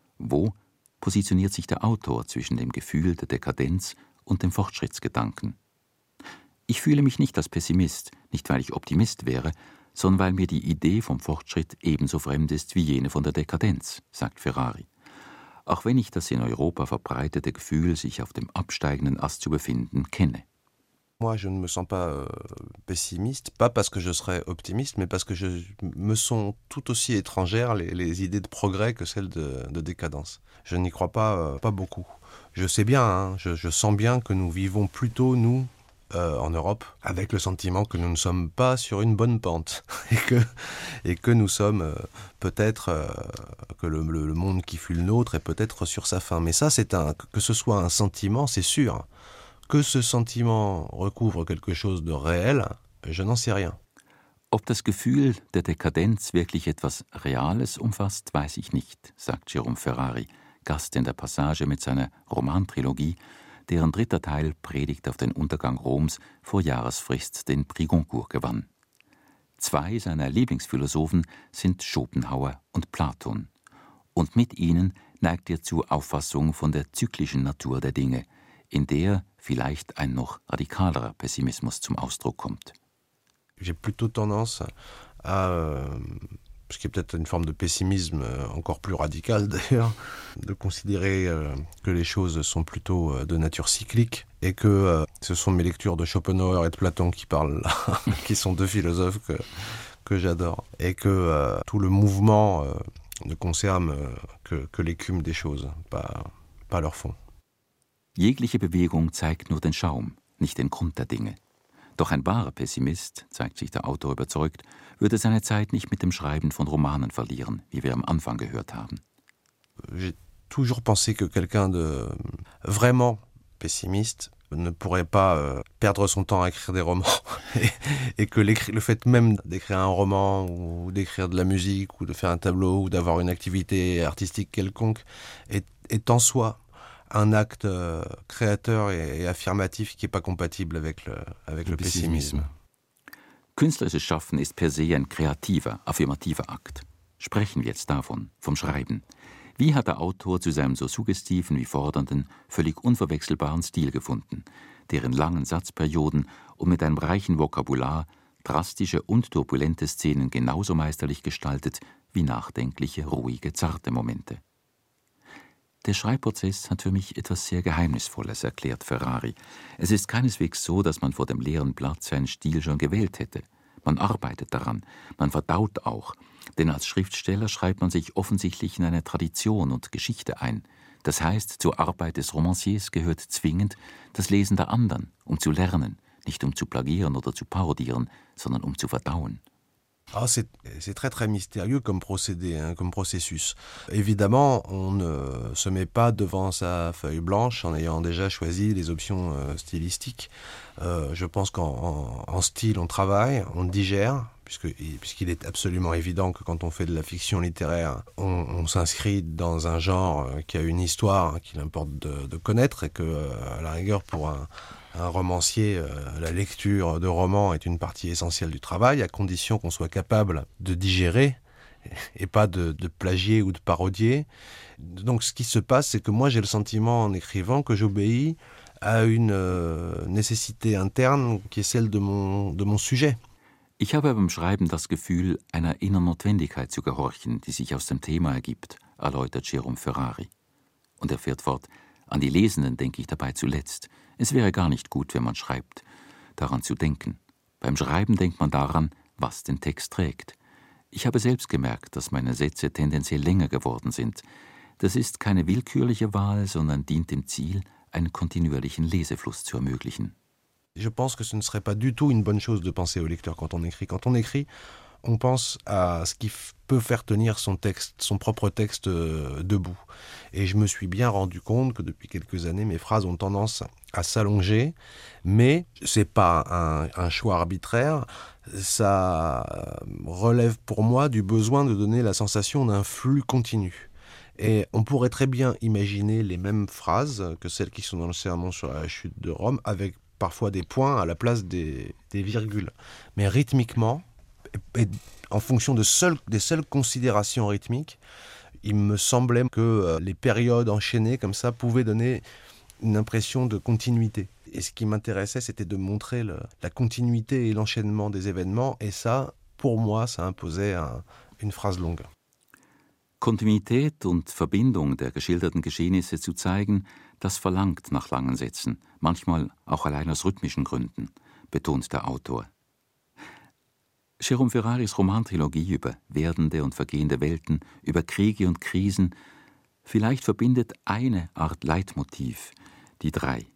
Wo positioniert sich der Autor zwischen dem Gefühl der Dekadenz und dem Fortschrittsgedanken? Ich fühle mich nicht als Pessimist, nicht weil ich Optimist wäre, sondern weil mir die Idee vom Fortschritt ebenso fremd ist wie jene von der Dekadenz, sagt Ferrari. Auch wenn ich das in Europa verbreitete Gefühl, sich auf dem absteigenden Ast zu befinden, kenne. Moi, je ne me sens pas euh, pessimiste, pas parce que je serais optimiste, mais parce que je me sont tout aussi étrangères les, les idées de progrès que celles de, de décadence. Je n'y crois pas, euh, pas beaucoup. Je sais bien, hein, je, je sens bien que nous vivons plutôt, nous, euh, en Europe, avec le sentiment que nous ne sommes pas sur une bonne pente et que, et que nous sommes euh, peut-être, euh, que le, le, le monde qui fut le nôtre est peut-être sur sa fin. Mais ça, c'est un, que ce soit un sentiment, c'est sûr. Que ce sentiment recouvre quelque chose de réel, je n'en sais rien. Ob das Gefühl der Dekadenz wirklich etwas Reales umfasst, weiß ich nicht, sagt Jérôme Ferrari, Gast in der Passage mit seiner Romantrilogie, deren dritter Teil Predigt auf den Untergang Roms vor Jahresfrist den Prix Goncourt gewann. Zwei seiner Lieblingsphilosophen sind Schopenhauer und Platon. Und mit ihnen neigt er zur Auffassung von der zyklischen Natur der Dinge, in der vielleicht ein noch radikalerer Pessimismus zum Ausdruck kommt. J'ai plutôt tendance à, euh, ce qui est peut-être une forme de pessimisme euh, encore plus radical d'ailleurs, de considérer euh, que les choses sont plutôt euh, de nature cyclique et que euh, ce sont mes lectures de Schopenhauer et de Platon qui parlent là, qui sont deux philosophes que, que j'adore, et que euh, tout le mouvement euh, ne concerne euh, que, que l'écume des choses, pas, pas leur fond. Jegliche Bewegung zeigt nur den Schaum, nicht den Grund der Dinge. Doch ein wahrer Pessimist, zeigt sich der Autor überzeugt, würde seine Zeit nicht mit dem Schreiben von Romanen verlieren, wie wir am Anfang gehört haben. J'ai toujours pensé que quelqu'un de vraiment pessimiste ne pourrait pas euh, perdre son temps à écrire des romans et, et que le fait même d'écrire un roman ou d'écrire de la musique ou de faire un tableau ou d'avoir une activité artistique quelconque est, est en soi un acte euh, créateur et, et affirmatif qui n'est pas compatible avec le, avec le pessimisme. Künstlerisches Schaffen ist per se ein kreativer, affirmativer Akt. Sprechen wir jetzt davon, vom Schreiben. Wie hat der Autor zu seinem so suggestiven wie fordernden, völlig unverwechselbaren Stil gefunden, der in langen Satzperioden und mit einem reichen Vokabular drastische und turbulente Szenen genauso meisterlich gestaltet wie nachdenkliche, ruhige, zarte Momente? Der Schreibprozess hat für mich etwas sehr Geheimnisvolles, erklärt Ferrari. Es ist keineswegs so, dass man vor dem leeren Blatt seinen Stil schon gewählt hätte. Man arbeitet daran, man verdaut auch, denn als Schriftsteller schreibt man sich offensichtlich in eine Tradition und Geschichte ein. Das heißt, zur Arbeit des Romanciers gehört zwingend das Lesen der anderen, um zu lernen, nicht um zu plagieren oder zu parodieren, sondern um zu verdauen. Ah, c'est, c'est très très mystérieux comme procédé, hein, comme processus. Évidemment, on ne se met pas devant sa feuille blanche en ayant déjà choisi les options euh, stylistiques. Euh, je pense qu'en en, en style, on travaille, on digère, puisque, puisqu'il est absolument évident que quand on fait de la fiction littéraire, on, on s'inscrit dans un genre qui a une histoire qu'il importe de, de connaître et que, à la rigueur, pour un Un romancier, euh, la lecture de romans est une partie essentielle du travail, à condition qu'on soit capable de digérer et pas de, de plagier ou de parodier. Donc ce qui se passe, c'est que moi j'ai le sentiment en écrivant que j'obéis à une euh, nécessité interne qui est celle de mon, de mon sujet. Ich habe beim Schreiben das Gefühl, einer inneren Notwendigkeit zu gehorchen, die sich aus dem Thema ergibt, erläutert Jérôme Ferrari. Und er fährt fort, an die Lesenden denke ich dabei zuletzt. Es wäre gar nicht gut, wenn man schreibt, daran zu denken. Beim Schreiben denkt man daran, was den Text trägt. Ich habe selbst gemerkt, dass meine Sätze tendenziell länger geworden sind. Das ist keine willkürliche Wahl, sondern dient dem Ziel, einen kontinuierlichen Lesefluss zu ermöglichen. Je pense que ce ne serait pas du tout une bonne chose de penser au lecteur quand on écrit. Quand on écrit, on pense à ce qui f- peut faire tenir son texte, son propre texte euh, debout. Et je me suis bien rendu compte que depuis quelques années, mes phrases ont tendance à s'allonger, mais c'est pas un, un choix arbitraire, ça relève pour moi du besoin de donner la sensation d'un flux continu. Et on pourrait très bien imaginer les mêmes phrases que celles qui sont dans le sermon sur la chute de Rome, avec parfois des points à la place des, des virgules. Mais rythmiquement, et en fonction de seul, des seules considérations rythmiques, il me semblait que les périodes enchaînées comme ça pouvaient donner une impression de continuité. et ce qui m'intéressait, c'était de montrer le, la continuité et l'enchaînement des événements. Et ça, pour moi, ça imposait un, une phrase longue. Kontinuität und Verbindung der geschilderten Geschehnisse zu zeigen, das verlangt nach langen Sätzen, manchmal auch allein aus rhythmischen Gründen, betont der Autor. Jérôme Ferraris Romantrilogie über werdende und vergehende Welten, über Kriege und Krisen, vielleicht verbindet eine Art Leitmotiv die drei.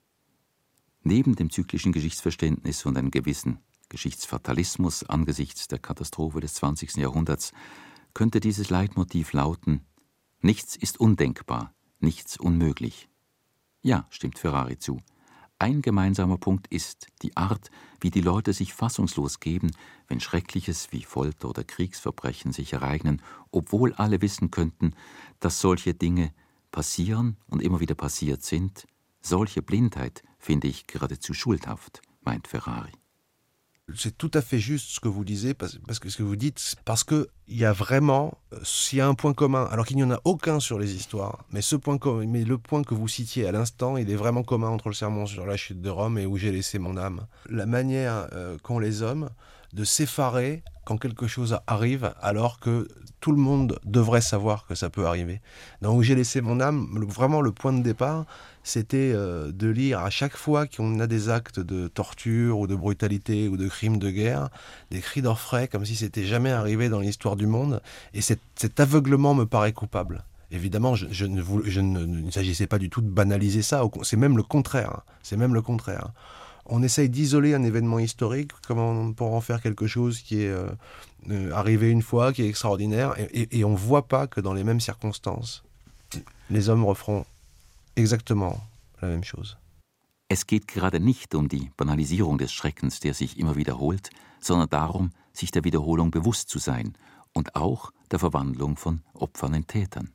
Neben dem zyklischen Geschichtsverständnis und einem gewissen Geschichtsfatalismus angesichts der Katastrophe des zwanzigsten Jahrhunderts könnte dieses Leitmotiv lauten: Nichts ist undenkbar, nichts unmöglich. Ja, stimmt Ferrari zu. Ein gemeinsamer Punkt ist die Art, wie die Leute sich fassungslos geben, wenn Schreckliches wie Folter oder Kriegsverbrechen sich ereignen, obwohl alle wissen könnten, dass solche Dinge passieren und immer wieder passiert sind. Solche Blindheit finde ich geradezu schuldhaft, meint Ferrari. C'est tout à fait juste ce que vous disiez, parce, parce que ce que vous dites, parce qu'il y a vraiment, s'il y a un point commun, alors qu'il n'y en a aucun sur les histoires, mais, ce point, mais le point que vous citiez à l'instant, il est vraiment commun entre le sermon sur la chute de Rome et Où j'ai laissé mon âme. La manière euh, qu'ont les hommes de s'effarer quand quelque chose arrive, alors que tout le monde devrait savoir que ça peut arriver. Dans Où j'ai laissé mon âme, le, vraiment le point de départ, c'était euh, de lire à chaque fois qu'on a des actes de torture ou de brutalité ou de crimes de guerre, des cris d'orfraie comme si c'était jamais arrivé dans l'histoire du monde. Et cet, cet aveuglement me paraît coupable. Évidemment, je, je ne, voulais, je ne, il ne s'agissait pas du tout de banaliser ça, c'est même le contraire. Hein, c'est même le contraire. On essaye d'isoler un événement historique comme pour en faire quelque chose qui est euh, euh, arrivé une fois, qui est extraordinaire, et, et, et on ne voit pas que dans les mêmes circonstances, les hommes referont exactement la même chose. Es geht gerade nicht um die Banalisierung des Schreckens, der sich immer wiederholt, sondern darum, sich der Wiederholung bewusst zu sein und auch der Verwandlung von Opfern in Tätern.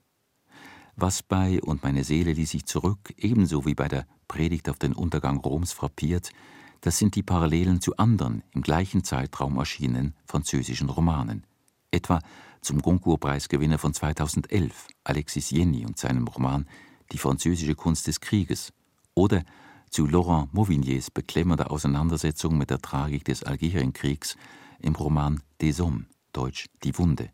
Was bei Und meine Seele ließ sich zurück, ebenso wie bei der Predigt auf den Untergang Roms frappiert, das sind die Parallelen zu anderen im gleichen Zeitraum erschienenen französischen Romanen. Etwa zum Goncourt-Preisgewinner von zweitausendelf, Alexis Jenny und seinem Roman Die französische Kunst des Krieges, oder zu Laurent Mauvigniers beklemmender Auseinandersetzung mit der Tragik des Algerienkriegs im Roman Des Hommes, deutsch Die Wunde.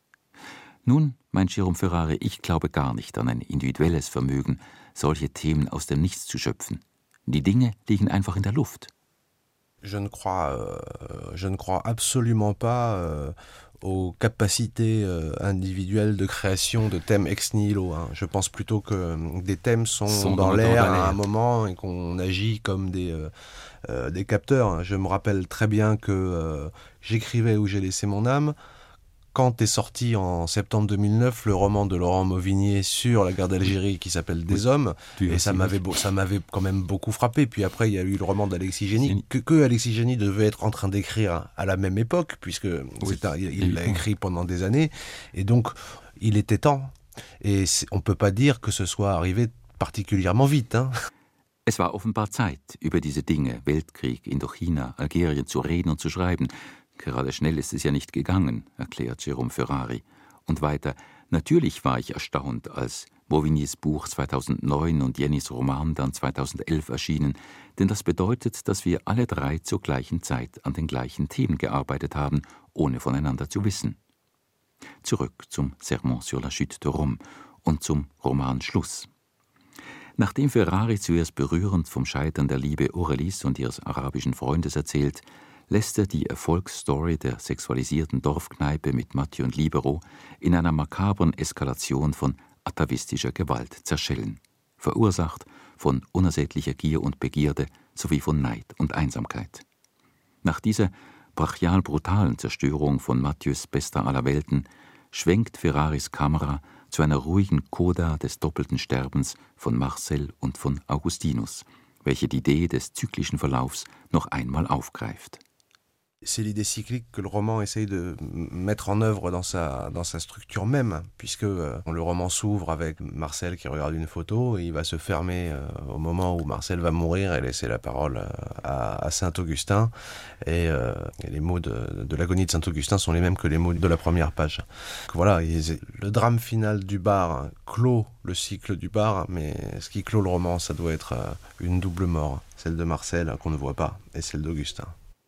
Nun, meint Jérôme Ferrari, ich glaube gar nicht an ein individuelles Vermögen, solche Themen aus dem Nichts zu schöpfen. Die Dinge liegen einfach in der Luft. Je ne crois, euh, je ne crois absolument pas euh, aux capacités euh, individuelles de création de thèmes ex nihilo. Hein. Je pense plutôt que euh, des thèmes sont, sont dans, dans l'air à un moment et qu'on agit comme des, euh, euh, des capteurs. Je me rappelle très bien que euh, j'écrivais Où j'ai laissé mon âme. Quand est sorti en septembre deux mille neuf le roman de Laurent Mauvignier sur la guerre d'Algérie qui s'appelle Des Hommes, et ça m'avait, ça m'avait quand même beaucoup frappé. Puis après, il y a eu le roman d'Alexis Jenny, que, que Alexis Jenny devait être en train d'écrire à la même époque, puisque oui. un, il l'a écrit pendant des années. Et donc, il était temps. Et on ne peut pas dire que ce soit arrivé particulièrement vite. Hein. Es war offenbar Zeit, über diese Dinge, Weltkrieg, Indochina, Algerien, zu reden und zu schreiben. Gerade schnell ist es ja nicht gegangen, erklärt Jérôme Ferrari. Und weiter: Natürlich war ich erstaunt, als Mauvigniers Buch zweitausendneun und Jennys Roman dann zweitausendelf erschienen, denn das bedeutet, dass wir alle drei zur gleichen Zeit an den gleichen Themen gearbeitet haben, ohne voneinander zu wissen. Zurück zum Sermon sur la chute de Rome und zum Roman Schluss. Nachdem Ferrari zuerst berührend vom Scheitern der Liebe Aurelies und ihres arabischen Freundes erzählt, lässt er die Erfolgsstory der sexualisierten Dorfkneipe mit Mathieu und Libero in einer makabren Eskalation von atavistischer Gewalt zerschellen, verursacht von unersättlicher Gier und Begierde sowie von Neid und Einsamkeit. Nach dieser brachial brutalen Zerstörung von Mathieux bester aller Welten schwenkt Ferraris Kamera zu einer ruhigen Coda des doppelten Sterbens von Marcel und von Augustinus, welche die Idee des zyklischen Verlaufs noch einmal aufgreift. C'est l'idée cyclique que le roman essaye de mettre en œuvre dans sa, dans sa structure même, puisque euh, le roman s'ouvre avec Marcel qui regarde une photo et il va se fermer euh, au moment où Marcel va mourir et laisser la parole à, à Saint-Augustin. Et, euh, et les mots de, de l'agonie de Saint-Augustin sont les mêmes que les mots de la première page. Donc voilà, il, le drame final du bar clôt le cycle du bar, mais ce qui clôt le roman, ça doit être euh, une double mort, celle de Marcel qu'on ne voit pas et celle d'Augustin.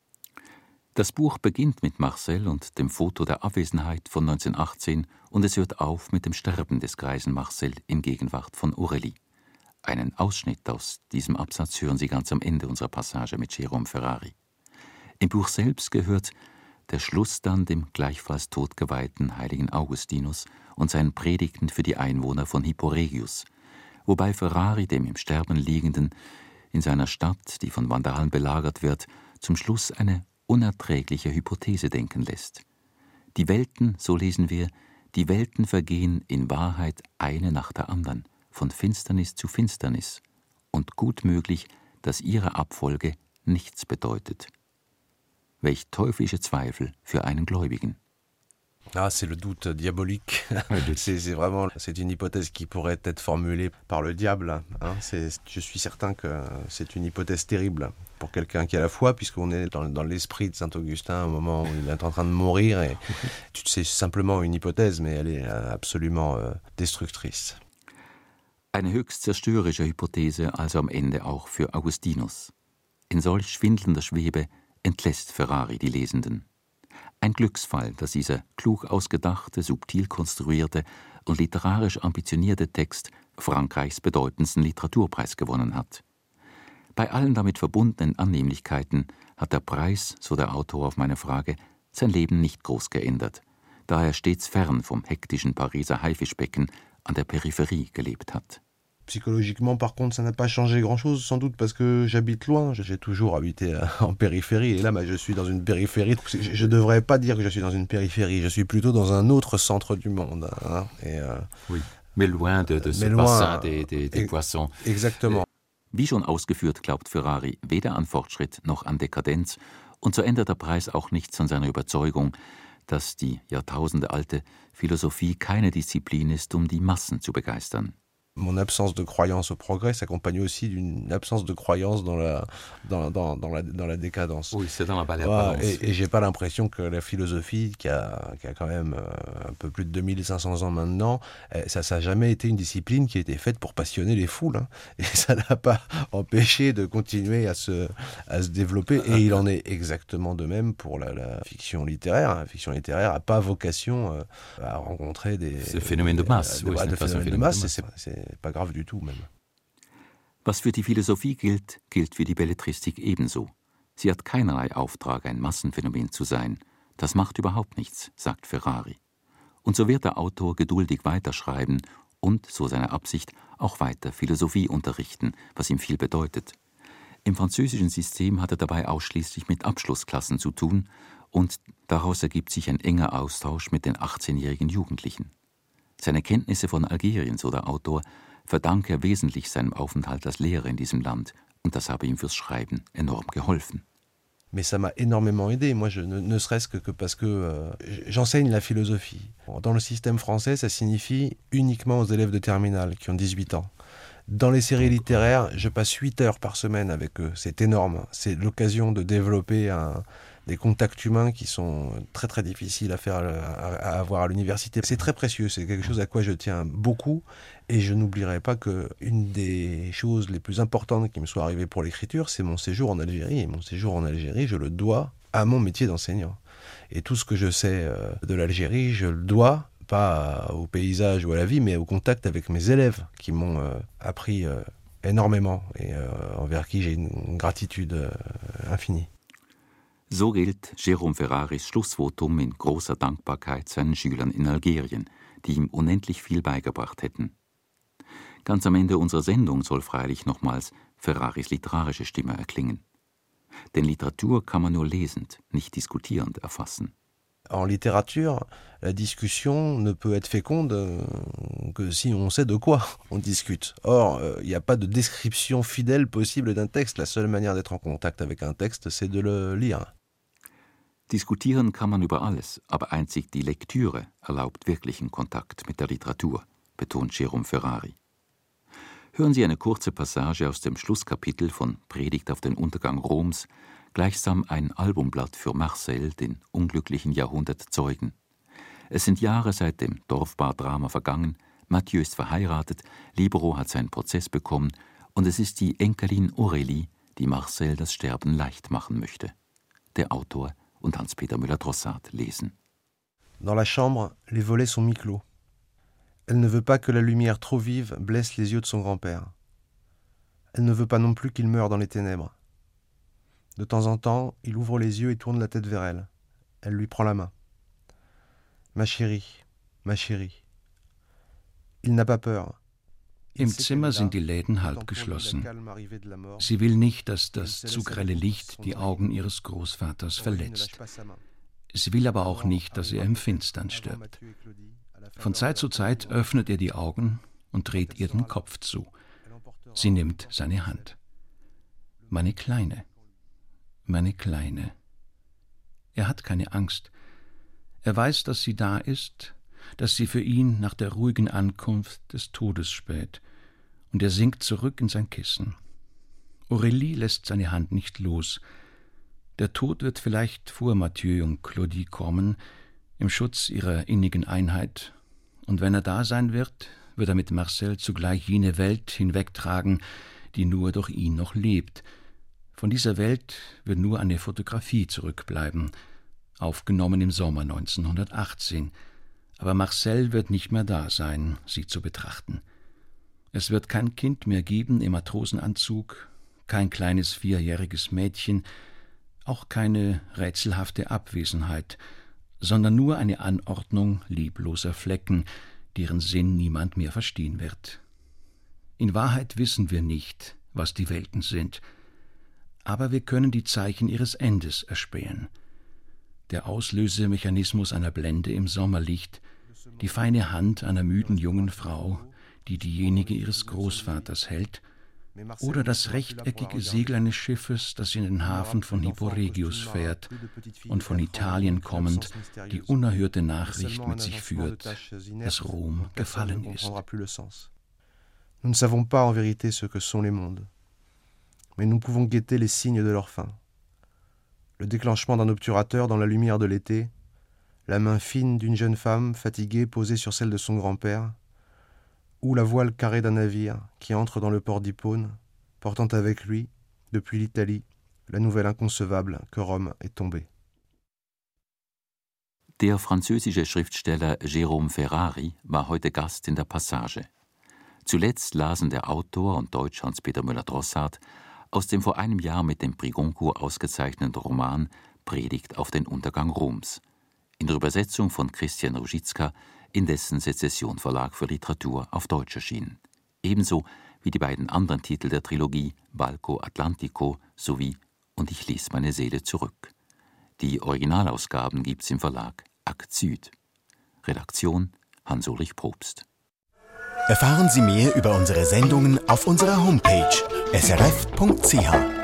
Das Buch beginnt mit Marcel und dem Foto der Abwesenheit von neunzehnhundertachtzehn und es hört auf mit dem Sterben des greisen Marcel in Gegenwart von Aurélie. Einen Ausschnitt aus diesem Absatz hören Sie ganz am Ende unserer Passage mit Jérôme Ferrari. Im Buch selbst gehört der Schluss dann dem gleichfalls todgeweihten heiligen Augustinus und seinen Predigten für die Einwohner von Hippo Regius, wobei Ferrari dem im Sterben liegenden in seiner Stadt, die von Vandalen belagert wird, zum Schluss eine unerträgliche Hypothese denken lässt. Die Welten, so lesen wir, die Welten vergehen in Wahrheit eine nach der anderen, von Finsternis zu Finsternis, und gut möglich, dass ihre Abfolge nichts bedeutet. Welch teuflische Zweifel für einen Gläubigen. Ah, c'est le doute diabolique. c'est, c'est vraiment, c'est une hypothèse qui pourrait être formulée par le diable. Hein. C'est, je suis certain que c'est une hypothèse terrible pour quelqu'un qui a la foi, puisqu'on est dans, dans l'esprit de Saint-Augustin au moment où il est en train de mourir. Et c'est simplement une hypothèse, mais elle est absolument euh, destructrice. Eine höchst zerstörerische Hypothese also am Ende auch für Augustinus. In solch schwindelnder Schwebe entlässt Ferrari die Lesenden. Ein Glücksfall, dass dieser klug ausgedachte, subtil konstruierte und literarisch ambitionierte Text Frankreichs bedeutendsten Literaturpreis gewonnen hat. Bei allen damit verbundenen Annehmlichkeiten hat der Preis, so der Autor auf meine Frage, sein Leben nicht groß geändert, da er stets fern vom hektischen Pariser Haifischbecken an der Peripherie gelebt hat. Psychologiquement, par contre, ça n'a pas changé grand-chose, sans doute parce que j'habite loin. J'ai toujours habité en périphérie, et là, bah, je suis dans une périphérie. Je ne devrais pas dire que je suis dans une périphérie, je suis plutôt dans un autre centre du monde. Hein, et, euh, oui, mais loin de, de ce loin, bassin des, des, des Poissons. Exactement. Wie schon ausgeführt, glaubt Ferrari weder an Fortschritt noch an Dekadenz, und so ändert der Preis auch nichts an seiner Überzeugung, dass die jahrtausendealte Philosophie keine Disziplin ist, um die Massen zu begeistern. Mon absence de croyance au progrès s'accompagne aussi d'une absence de croyance dans la, dans, dans, dans la, dans la décadence. Oui, c'est dans la balance. Voilà, et, et j'ai pas l'impression que la philosophie, qui a, qui a quand même euh, un peu plus de deux mille cinq cents ans maintenant, eh, ça n'a jamais été une discipline qui a été faite pour passionner les foules. Hein, et ça n'a pas empêché de continuer à se, à se développer. Et il en est exactement de même pour la, la fiction littéraire. La fiction littéraire n'a pas vocation euh, à rencontrer des... C'est phénomène de masse. Des, oui, des, c'est des phénomènes de masse. masse. C'est, c'est pas grave du tout même. Was für die Philosophie gilt, gilt für die Belletristik ebenso. Sie hat keinerlei Auftrag, ein Massenphänomen zu sein. Das macht überhaupt nichts, sagt Ferrari. Und so wird der Autor geduldig weiterschreiben und, so seine Absicht, auch weiter Philosophie unterrichten, was ihm viel bedeutet. Im französischen System hat er dabei ausschließlich mit Abschlussklassen zu tun und daraus ergibt sich ein enger Austausch mit den achtzehnjährigen Jugendlichen. Seine Kenntnisse von Algerien, so der Autor, verdanke er wesentlich seinem Aufenthalt als Lehrer in diesem Land, und das habe ihm fürs Schreiben enorm geholfen. Mais ça m'a énormément aidé, moi, je, ne, ne serait-ce que, que parce que euh, j'enseigne la philosophie. Dans le système français, ça signifie uniquement aux élèves de terminale qui ont dix-huit ans. Dans les séries littéraires, je passe huit heures par semaine avec eux, c'est énorme. C'est l'occasion de développer un... des contacts humains qui sont très très difficiles à faire, à, à avoir à l'université. C'est très précieux, c'est quelque chose à quoi je tiens beaucoup, et je n'oublierai pas qu'une des choses les plus importantes qui me soit arrivée pour l'écriture, c'est mon séjour en Algérie, et mon séjour en Algérie, je le dois à mon métier d'enseignant. Et tout ce que je sais de l'Algérie, je le dois pas au paysage ou à la vie, mais au contact avec mes élèves qui m'ont euh, appris euh, énormément et euh, envers qui j'ai une gratitude euh, infinie. So gilt Jérôme Ferraris Schlussvotum in großer Dankbarkeit seinen Schülern in Algerien, die ihm unendlich viel beigebracht hätten. Ganz am Ende unserer Sendung soll freilich nochmals Ferraris literarische Stimme erklingen. Denn Literatur kann man nur lesend, nicht diskutierend erfassen. En littérature, la discussion ne peut être féconde que si on sait de quoi on discute. Or, il n'y a pas de description fidèle possible d'un texte. La seule manière d'être en contact avec un texte, c'est de le lire. Diskutieren kann man über alles, aber einzig die Lektüre erlaubt wirklichen Kontakt mit der Literatur, betont Jérôme Ferrari. Hören Sie eine kurze Passage aus dem Schlusskapitel von Predigt auf den Untergang Roms, gleichsam ein Albumblatt für Marcel, den unglücklichen Jahrhundertzeugen. Es sind Jahre seit dem Dorfbar-Drama vergangen, Mathieu ist verheiratet, Libero hat seinen Prozess bekommen und es ist die Enkelin Aurélie, die Marcel das Sterben leicht machen möchte. Der Autor und Hans-Peter Müller-Drossard lesen. Dans la chambre, les volets sont mi-clos. Elle ne veut pas que la lumière trop vive blesse les yeux de son grand-père. Elle ne veut pas non plus qu'il meure dans les ténèbres. De temps en temps, il ouvre les yeux et tourne la tête vers elle. Elle lui prend la main. Ma chérie, ma chérie. Il n'a pas peur. Im Zimmer sind die Läden halb geschlossen. Sie will nicht, dass das zu grelle Licht die Augen ihres Großvaters verletzt. Sie will aber auch nicht, dass er im Finstern stirbt. Von Zeit zu Zeit öffnet er die Augen und dreht ihr den Kopf zu. Sie nimmt seine Hand. Meine Kleine, meine Kleine. Er hat keine Angst. Er weiß, dass sie da ist, dass sie für ihn nach der ruhigen Ankunft des Todes späht, und er sinkt zurück in sein Kissen. Aurélie lässt seine Hand nicht los. Der Tod wird vielleicht vor Mathieu und Claudie kommen, im Schutz ihrer innigen Einheit, und wenn er da sein wird, wird er mit Marcel zugleich jene Welt hinwegtragen, die nur durch ihn noch lebt. Von dieser Welt wird nur eine Fotografie zurückbleiben, aufgenommen im Sommer neunzehnhundertachtzehn, aber Marcel wird nicht mehr da sein, sie zu betrachten. Es wird kein Kind mehr geben im Matrosenanzug, kein kleines vierjähriges Mädchen, auch keine rätselhafte Abwesenheit, sondern nur eine Anordnung liebloser Flecken, deren Sinn niemand mehr verstehen wird. In Wahrheit wissen wir nicht, was die Welten sind, aber wir können die Zeichen ihres Endes erspähen. Der Auslösemechanismus einer Blende im Sommerlicht, die feine Hand einer müden jungen Frau, die diejenige ihres Großvaters hält, oder das rechteckige Segel eines Schiffes, das in den Hafen von Hippo Regius fährt und von Italien kommend die unerhörte Nachricht mit sich führt, dass Rom gefallen ist. Nous ne savons pas en vérité ce que sont les mondes, mais nous pouvons guetter les signes de leur fin. Le déclenchement d'un obturateur dans la lumière de l'été, la main fine d'une jeune femme fatiguée posée sur celle de son grand-père, ou la voile carrée d'un navire qui entre dans le port d'Hippone, portant avec lui, depuis l'Italie, la nouvelle inconcevable que Rome est tombée. Der französische Schriftsteller Jérôme Ferrari war heute Gast in der Passage. Zuletzt lasen der Autor und Deutsch Hans-Peter Müller-Drossard aus dem vor einem Jahr mit dem Prix Goncourt ausgezeichneten Roman Predigt auf den Untergang Roms, in der Übersetzung von Christian Ruzicka, in dessen Sezession Verlag für Literatur auf Deutsch erschienen. Ebenso wie die beiden anderen Titel der Trilogie Balco Atlantico sowie Und ich ließ meine Seele zurück. Die Originalausgaben gibt's im Verlag Akt Süd. Redaktion Hans-Ulrich Probst. Erfahren Sie mehr über unsere Sendungen auf unserer Homepage s r f punkt c h.